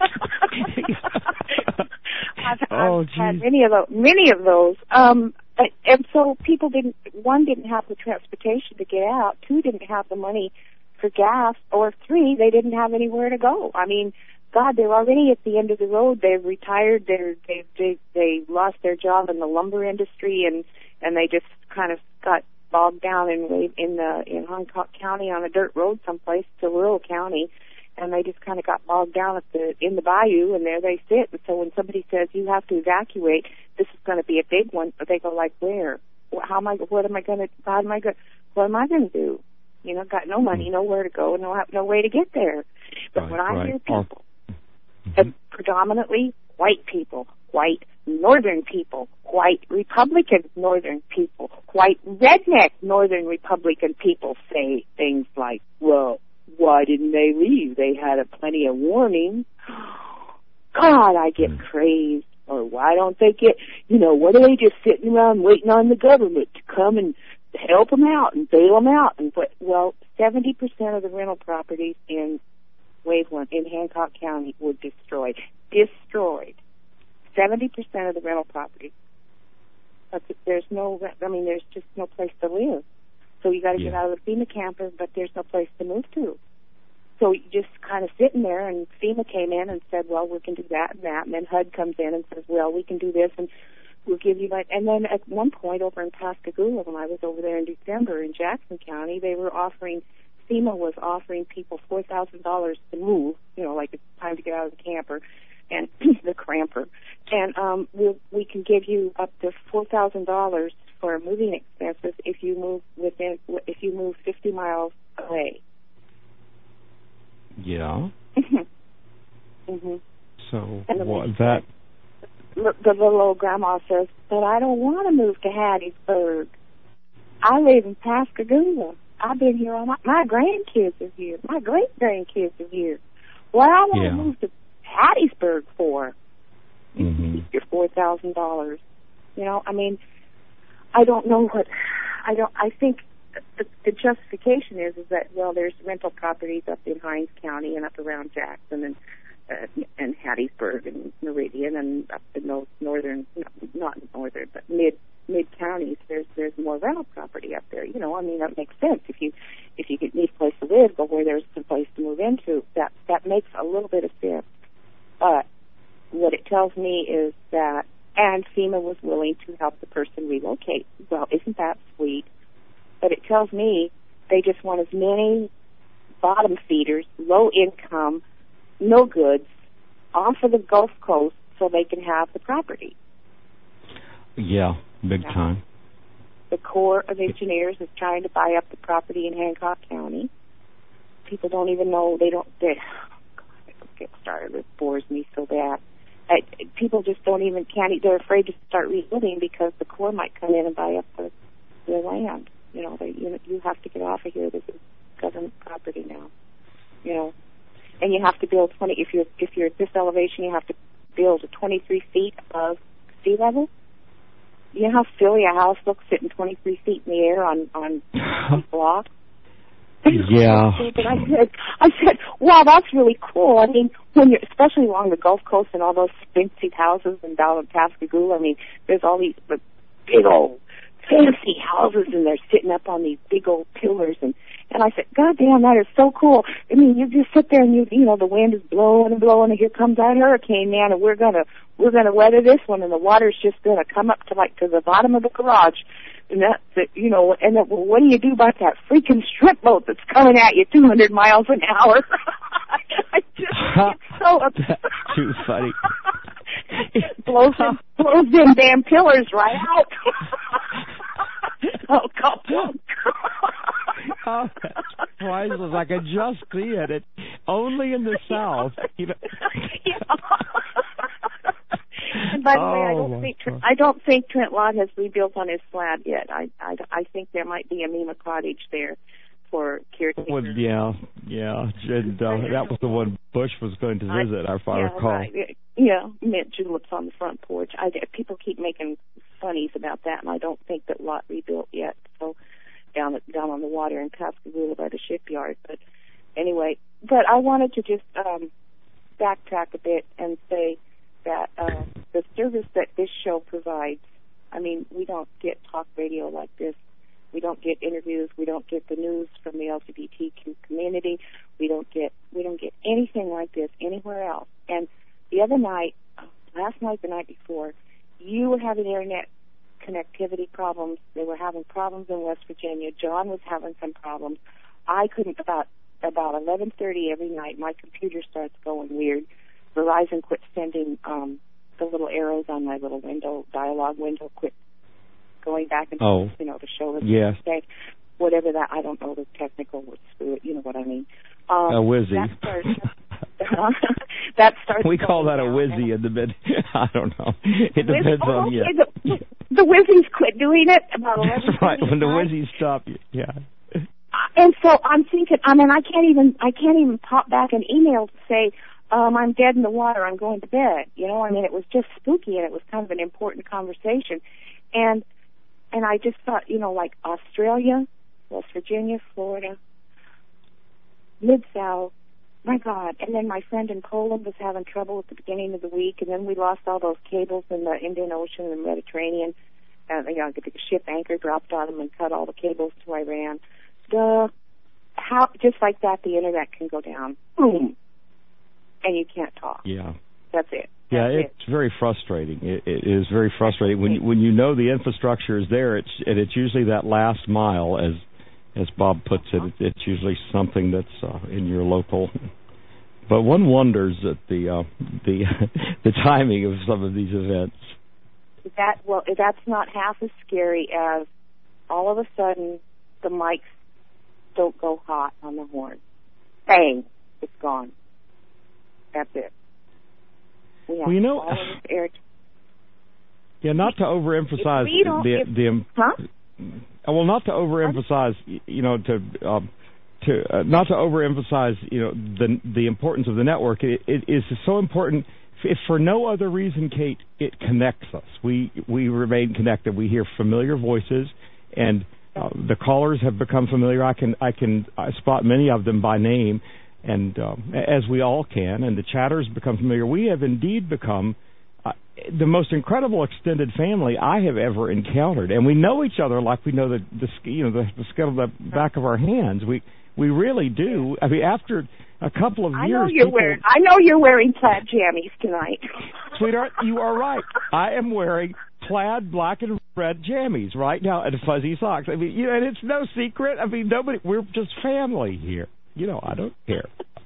I've, oh, I've geez. had many of those. Many of those. Um, and so people didn't. One didn't have the transportation to get out. Two didn't have the money for gas. Or three, they didn't have anywhere to go. I mean, God, they're already at the end of the road. They've retired. They're, they they they lost their job in the lumber industry, and and they just kind of got bogged down in in the in Hancock County on a dirt road someplace to rural county, and they just kind of got bogged down at the in the bayou, and there they sit. And so when somebody says you have to evacuate, this is going to be a big one, they go like, where? How am I? What am I going to? How am I going? What am I going to do? You know, got no money, nowhere to go, no no way to get there. But right, when I right. hear people, mm-hmm. and predominantly white people, white northern people, white Republican northern people, white redneck northern Republican people say things like, well, why didn't they leave? They had a plenty of warning. God, I get mm-hmm. crazed. Or why don't they get, you know, what are they just sitting around waiting on the government to come and help them out and bail them out? And but, well, seventy percent of the rental properties in Waveland, in Hancock County, were destroyed. Destroyed. seventy percent of the rental properties. But there's no, I mean, there's just no place to live. So you got to yeah. get out of the FEMA camper, but there's no place to move to. So you just kind of sitting there, and FEMA came in and said, well, we can do that and that. And then H U D comes in and says, well, we can do this, and we'll give you that. And then at one point over in Pascagoula, when I was over there in December in Jackson County, they were offering, FEMA was offering people four thousand dollars to move, you know, like it's time to get out of the camper and the cramper. And um, we'll, we can give you up to four thousand dollars for moving expenses if you move within, if you move fifty miles away. Yeah. Mm-hmm. Mm-hmm. So and what that? The, the little old grandma says, "But I don't want to move to Hattiesburg. I live in Pascagoula. I've been here all my my grandkids are here. My great grandkids are here. What I want yeah. to move to Hattiesburg for? Mm-hmm. Your four thousand dollars. You know, I mean, I don't know what. I don't. I think." The, the justification is is that, well, there's rental properties up in Hinds County and up around Jackson, and uh, and Hattiesburg and Meridian and up in those northern, not northern, but mid mid counties. There's there's more rental property up there. You know, I mean that makes sense if you if you need a place to live, but where there's some place to move into, that that makes a little bit of sense. But what it tells me is that, and FEMA was willing to help the person relocate. Well, isn't that sweet? But it tells me they just want as many bottom feeders, low income, no goods, off of the Gulf Coast so they can have the property. Yeah, big yeah. time. The Corps of Engineers is trying to buy up the property in Hancock County. People don't even know, they don't, they, oh God, I don't get started, it bores me so bad. I, people just don't even, can't, they're afraid to start rebuilding because the Corps might come in and buy up the, their land. You know, they, you, you have to get off of here, this is government property now, you know. And you have to build twenty. If you're if you're at this elevation, you have to build twenty-three feet above sea level. You know how silly a house looks sitting twenty-three feet in the air on on blocks. Yeah. But I said, I said, wow, that's really cool. I mean, when you're especially along the Gulf Coast and all those fancy houses and down in Pascagoula. I mean, there's all these big old fancy houses, and they're sitting up on these big old pillars, and and I said, God damn, that is so cool. I mean, you just sit there and you you know the wind is blowing and blowing, and here comes that hurricane, man, and we're gonna we're gonna weather this one, and the water's just gonna come up to like to the bottom of the garage, and that, that you know, and then, well, what do you do about that freaking shrimp boat that's coming at you two hundred miles an hour? I just it's so upset. Too funny. blows them blows them damn pillars right out. Oh, God. Oh, that's priceless. I can just see it. It's only in the South. You know. Yeah. And by the oh, way, I don't think God. I don't think Trent Lott has rebuilt on his slab yet. I, I, I think there might be a Mima cottage there for caretakers. Well, yeah, yeah. And, uh, that was the one Bush was going to visit, I, if I yeah, recall. Right. Yeah, mint juleps on the front porch. I, people keep making funnies about that, and I don't think that Lott rebuilt yet. So down at, down on the water in Pascagoula by the shipyard. But anyway, but I wanted to just um, backtrack a bit and say that uh, the service that this show provides, I mean, we don't get talk radio like this. We don't get interviews. We don't get the news from the L G B T Q community. We don't get we don't get anything like this anywhere else. And the other night, last night, the night before, you were having internet connectivity problems. They were having problems in West Virginia. John was having some problems. I couldn't, about about eleven thirty every night, my computer starts going weird. Verizon quit sending um, the little arrows on my little window, dialogue window, quit going back and oh. forth, you know, to show us yes. mistake. Whatever that, I don't know the technical words to it, you know what I mean. Um, a whizzy. That starts, that starts we call that a down. whizzy in the mid. I don't know. It depends Whiz, oh, on okay, yeah. The, the whizzies quit doing it about eleven. That's right. When the whizzies stop, yeah. And so I'm thinking. I mean, I can't even. I can't even pop back an email to say, um, I'm dead in the water. I'm going to bed. You know. I mean, it was just spooky, and it was kind of an important conversation, and and I just thought, you know, like Australia, West Virginia, Florida, Mid-South, my God. And then my friend in Poland was having trouble at the beginning of the week, and then we lost all those cables in the Indian Ocean and the Mediterranean. Uh, you know, the ship anchor dropped on them and cut all the cables to Iran. The, how, just like that, the Internet can go down. Boom. And you can't talk. Yeah. That's it. Yeah, That's it's it. very frustrating. It, it is very frustrating when you, when you know the infrastructure is there. It's and it's usually that last mile, as as Bob puts it. It's usually something that's uh, in your local. But one wonders at the uh, the the timing of some of these events. That well, that's not half as scary as all of a sudden the mics don't go hot on the horn. Bang! It's gone. That's it. Well, you know, yeah, not to overemphasize the if, the huh? well, not to overemphasize, you know, to um, to uh, not to overemphasize, you know, the the importance of the network. It, it is so important. If for no other reason, Kate, it connects us. We we remain connected. We hear familiar voices, and uh, the callers have become familiar. I can I can I spot many of them by name. and um, as we all can, and the chatters become familiar, we have indeed become uh, the most incredible extended family I have ever encountered, and we know each other like we know the, the you know the, the skin of the back of our hands. We we really do. I mean, after a couple of I years, know you're people, wearing. I know you're wearing plaid jammies tonight. Sweetheart, you are right. I am wearing plaid black and red jammies right now and fuzzy socks. I mean, you know, and it's no secret. I mean, nobody. We're just family here. You know, I don't care.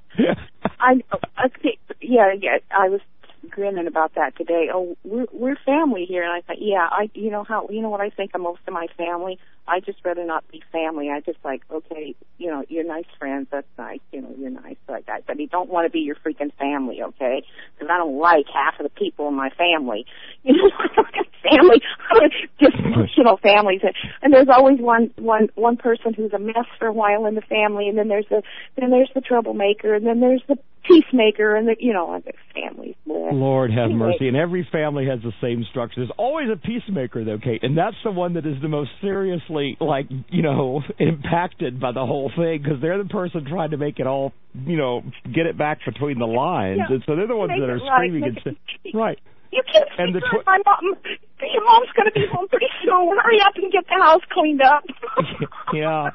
I, I think, yeah, yeah. I was grinning about that today. Oh, we're we're family here, and I thought, yeah, I, you know how, you know what I think of most of my family. I just rather not be family. I just like, okay, you know, you're nice friends. That's nice. You know, you're nice like that. But you don't want to be your freaking family, okay? Because I don't like half of the people in my family. You know, family, dysfunctional families, and there's always one one one person who's a mess for a while in the family, and then there's the then there's the troublemaker, and then there's the peacemaker, and the you know, the families. Lord have anyway. mercy, and every family has the same structure. There's always a peacemaker, though, Kate, and that's the one that is the most seriously, like, you know, impacted by the whole thing, because they're the person trying to make it all, you know, get it back between the lines, yeah. and so they're the ones Make that are right. screaming Make and saying, right. You can't and the tw- my mom. Your mom's going to be home pretty soon. Hurry up and get the house cleaned up. yeah,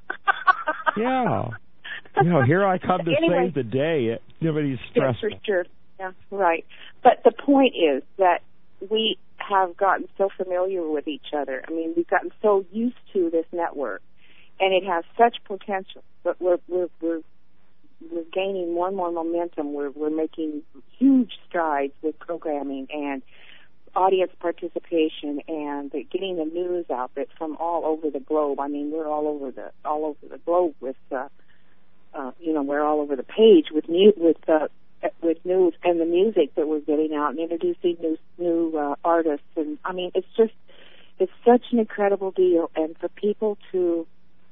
yeah. You know, here I come to anyway, save the day. Nobody's stressful. Yeah, for sure. Yeah, right. But the point is that we have gotten so familiar with each other. I mean, we've gotten so used to this network, and it has such potential. But we're we're we're we're gaining more and more momentum. We're we're making huge strides with programming and audience participation and the, getting the news out there from all over the globe. I mean, we're all over the all over the globe with, uh, uh, you know, we're all over the page with new with uh, with news and the music that we're getting out and introducing new new uh, artists. And I mean, it's just it's such an incredible deal. And for people to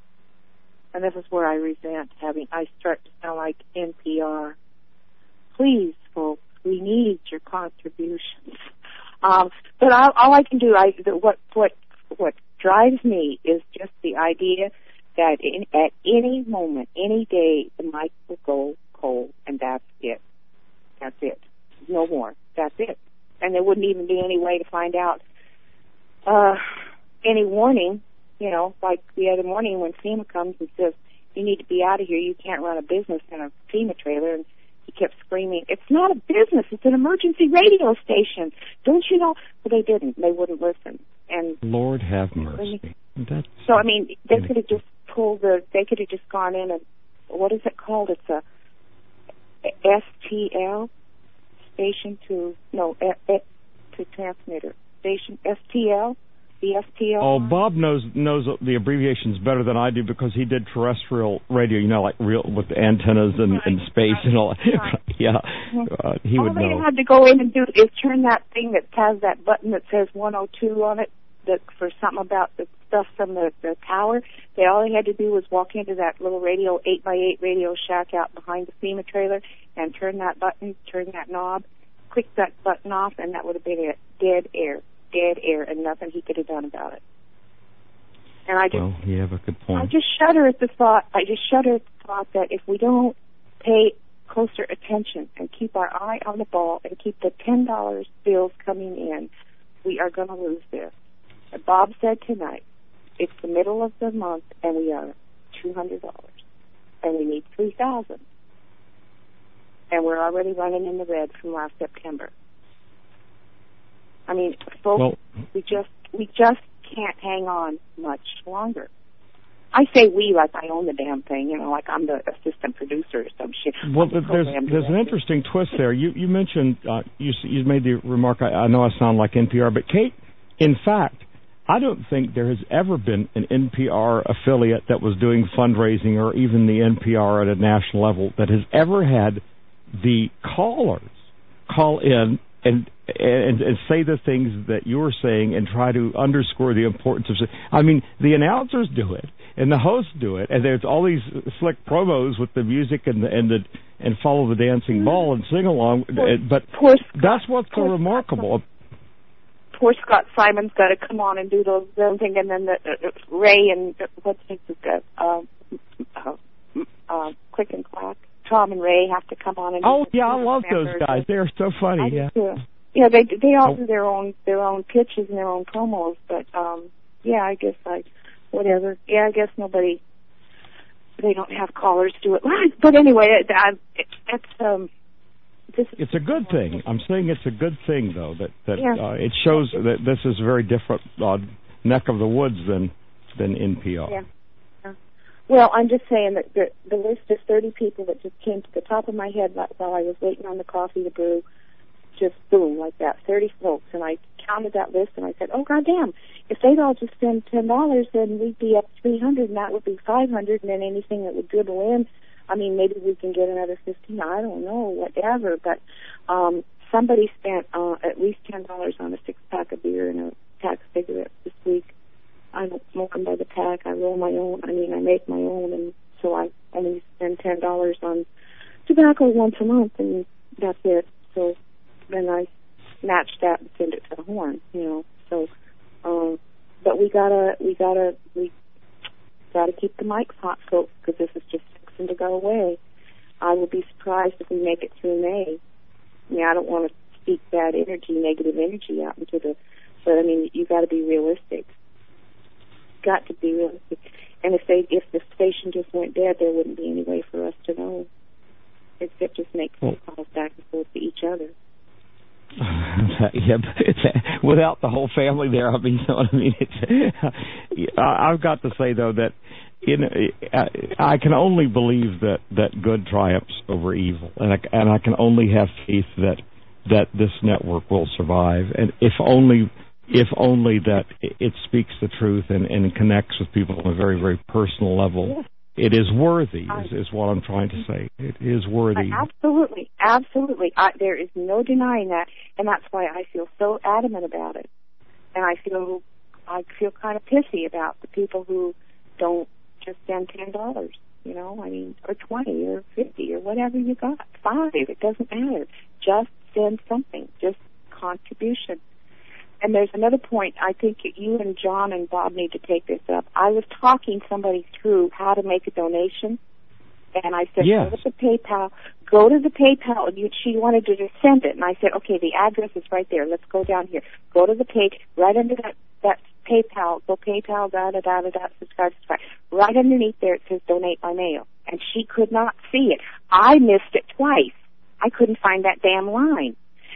And this is where I resent having, I start to sound like N P R. Please, folks, we need your contributions. Um, but all, all I can do, I, the, what, what, what drives me is just the idea that in, at any moment, any day, the mic will go cold, and that's it. That's it. No more. That's it. And there wouldn't even be any way to find out uh, any warning. You know, like the other morning when FEMA comes and says, you need to be out of here, you can't run a business in a FEMA trailer, and he kept screaming, it's not a business, it's an emergency radio station. Don't you know? But they didn't. They wouldn't listen. And Lord have mercy. That's so, I mean, they could have just pulled the, they could have just gone in and, what is it called? It's a S T L station to, no, e, e, to transmitter. Station S T L? The S T L. Oh, Bob knows knows the abbreviations better than I do because he did terrestrial radio, you know, like real with the antennas and, right, and space right, and all that. Right. yeah, uh, he all would know. All they had to go in and do is turn that thing that has that button that says one oh two on it, that for something about the stuff from the, the tower. They all they had to do was walk into that little radio eight by eight radio shack out behind the FEMA trailer and turn that button, turn that knob, click that button off, and that would have been it. Dead air. Dead air, and nothing he could have done about it. And I just, well, you have a good point. I just shudder at the thought. I just shudder at the thought that if we don't pay closer attention and keep our eye on the ball and keep the ten dollars bills coming in, we are going to lose this. And Bob said tonight, it's the middle of the month, and we are two hundred dollars, and we need three thousand, and we're already running in the red from last September. I mean, folks, well, we just we just can't hang on much longer. I say we like I own the damn thing, you know, like I'm the assistant producer or some shit. Well, the there's there's an interesting twist there. You you mentioned uh, you you made the remark. I, I know I sound like N P R, but Kate, in fact, I don't think there has ever been an N P R affiliate that was doing fundraising or even the N P R at a national level that has ever had the callers call in and and, and say the things that you're saying and try to underscore the importance of. I mean, the announcers do it and the hosts do it, and there's all these slick promos with the music and the and the and follow the dancing ball and sing along. Poor, but poor that's what's so remarkable. Poor Scott Simon's got to come on and do those things, and then the, uh, Ray and uh, what's his uh, uh, uh, uh, Click and Clack. Tom and Ray have to come on and. Oh yeah, I love those guys. They're so funny. I yeah. Do too. Yeah, they they all do their own their own pitches and their own promos, but um, yeah, I guess I, whatever. Yeah, I guess nobody. They don't have callers do it live, but anyway, it, I, it, it's um. This is it's a good thing. I'm saying it's a good thing, though, that that yeah. uh, it shows that this is a very different uh, neck of the woods than than N P R. Yeah. yeah. Well, I'm just saying that the the list of thirty people that just came to the top of my head while I was waiting on the coffee to brew, just boom, like that, thirty folks, and I counted that list, and I said, oh, goddamn, if they'd all just spend ten dollars, then we'd be up three hundred, and that would be five hundred, and then anything that would dribble in, I mean, maybe we can get another fifteen. I don't know, whatever. But um, somebody spent uh, at least ten dollars on a six-pack of beer and a pack of cigarettes this week. I don't smoke them by the pack. I roll my own. I mean, I make my own, and so I only spend ten dollars on tobacco once a month, and that's it. So then I match that and send it to the horn, you know. So, um, but we gotta, we gotta, we gotta keep the mics hot, folks, because this is just to go away. I will be surprised if we make it through May. I mean, I don't want to speak bad energy, negative energy out into the, but I mean, you got to be realistic. Got to be realistic. And if they, if the station just went dead, there wouldn't be any way for us to know, except just make phone calls back and forth to each other. yeah, but without the whole family there, I mean, you know what I mean? It's, I've got to say though that in I can only believe that, that good triumphs over evil, and I, and I can only have faith that that this network will survive, and if only if only that it speaks the truth and, and connects with people on a very very personal level. Yes. It is worthy, is, is what I'm trying to say. It is worthy. Uh, absolutely, absolutely. I, there is no denying that, and that's why I feel so adamant about it. And I feel, I feel kind of pissy about the people who don't just send ten dollars. You know, I mean, or twenty, or fifty, or whatever you got. Five, it doesn't matter. Just send something. Just contribution. And there's another point. I think you and John and Bob need to take this up. I was talking somebody through how to make a donation, and I said, yes. go to the PayPal. Go to the PayPal. And you, she wanted to just send it, and I said, okay, the address is right there. Let's go down here. Go to the page right under that that PayPal. Go PayPal. Da da da da da. Subscribe. Subscribe. Right underneath there, it says donate by mail, and she could not see it. I missed it twice. I couldn't find that damn line.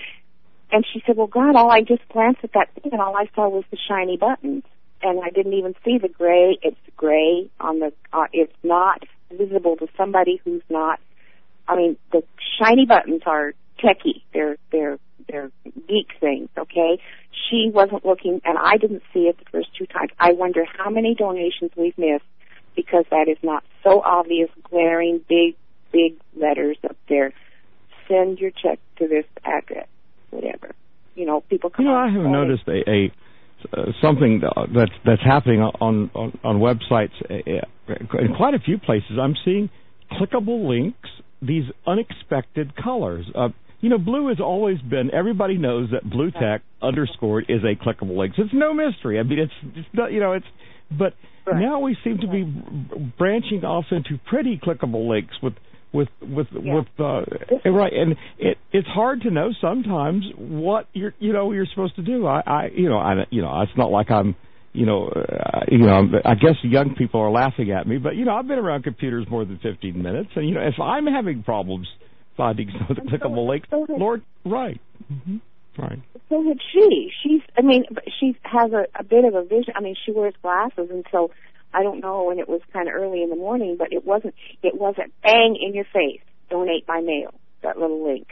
And she said, well, God, all I just glanced at that thing, and all I saw was the shiny buttons. And I didn't even see the gray. It's gray on the, uh, it's not visible to somebody who's not, I mean, the shiny buttons are techie. They're, they're, they're geek things, okay? She wasn't looking, and I didn't see it the first two times. I wonder how many donations we've missed because that is not so obvious, glaring, big, big letters up there. Send your check to this address. Whatever, you know, people come. You know, I have noticed a, a uh, something that's that's happening on on, on websites uh, in quite a few places. I'm seeing clickable links, these unexpected colors. Uh, you know, blue has always been. Everybody knows that blue tech underscored is a clickable link. So it's no mystery. I mean, it's, it's not, you know, it's. But right. now we seem to be branching off into pretty clickable links with. With with yeah. with uh, right, and it it's hard to know sometimes what you're you know you're supposed to do. I, I you know I you know it's not like I'm you know uh, you know I guess young people are laughing at me, but you know I've been around computers more than fifteen minutes, and you know if I'm having problems finding some of the clickable links, so Lord, right, mm-hmm. right. So had she. She's I mean she has a, a bit of a vision. I mean she wears glasses, and so. I don't know, and it was kind of early in the morning, but it wasn't, it wasn't bang in your face, donate by mail, that little link.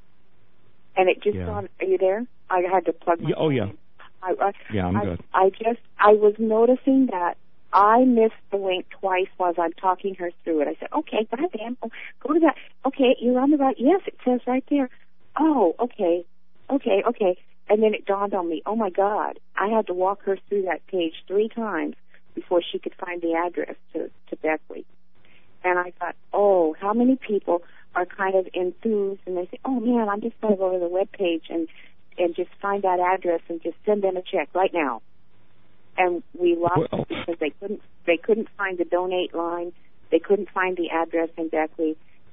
And it just, yeah. on, are you there? I had to plug my yeah, Oh, yeah. in. I, I, yeah, I'm I, good. I just, I was noticing that I missed the link twice while I'm talking her through it. I said, okay, goddamn, go to that. Okay, you're on the right. Yes, it says right there. Oh, okay, okay, okay. And then it dawned on me, oh, my God, I had to walk her through that page three times before she could find the address to, to Beckley. And I thought, oh, how many people are kind of enthused and they say, oh, man, I'm just going to go to the web page and, and just find that address and just send them a check right now. And we lost well. it because they couldn't they couldn't find the donate line. They couldn't find the address in Beckley.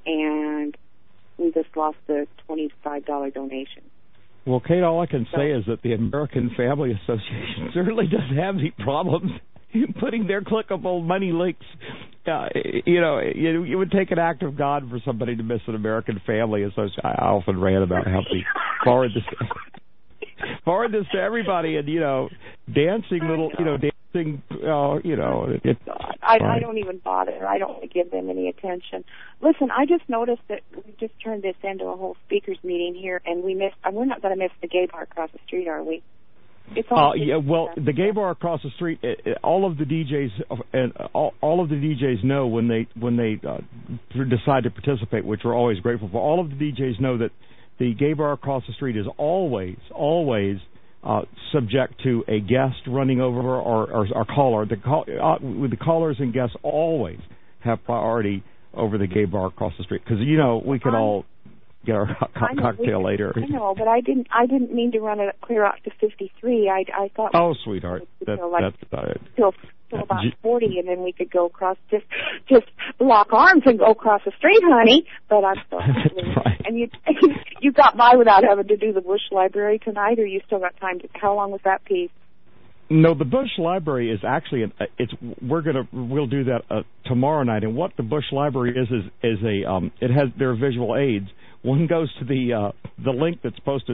and we just lost the twenty-five dollars donation. Well, Kate, all I can say is that the American Family Association certainly doesn't have any problems putting their clickable money links. Uh, you know, it, it would take an act of God for somebody to miss an American Family Association. I often rant about how they forward this, forward this to everybody, and you know, dancing little, you know, dancing, uh, you know. It, I, I don't even bother. I don't give them any attention. Listen, I just noticed that we just turned this into a whole speakers meeting here, and we missed. And we're not going to miss the gay bar across the street, are we? It's uh, yeah, well, the gay bar across the street. It, it, all of the D Js and all, all of the D Js know when they when they uh, decide to participate, which we're always grateful for. All of the D Js know that the gay bar across the street is always, always uh, subject to a guest running over or, or, or caller. The call, uh, the callers and guests always have priority over the gay bar across the street because you know we can all get our co- know, cocktail we, later. I know, but I didn't. I didn't mean to run it clear out to fifty-three. I, I thought. Oh, sweetheart, that, like, that's about it. Till, till about forty, and then we could go across. Just, just lock arms and go across the street, honey. But I'm still. Right. And you, you got by without having to do the Bush Library tonight, or you still got time to? How long was that piece? No, the Bush Library is actually an, it's we're gonna we'll do that uh, tomorrow night. And what the Bush Library is is is a um, it has their visual aids. One goes to the uh, the link that's posted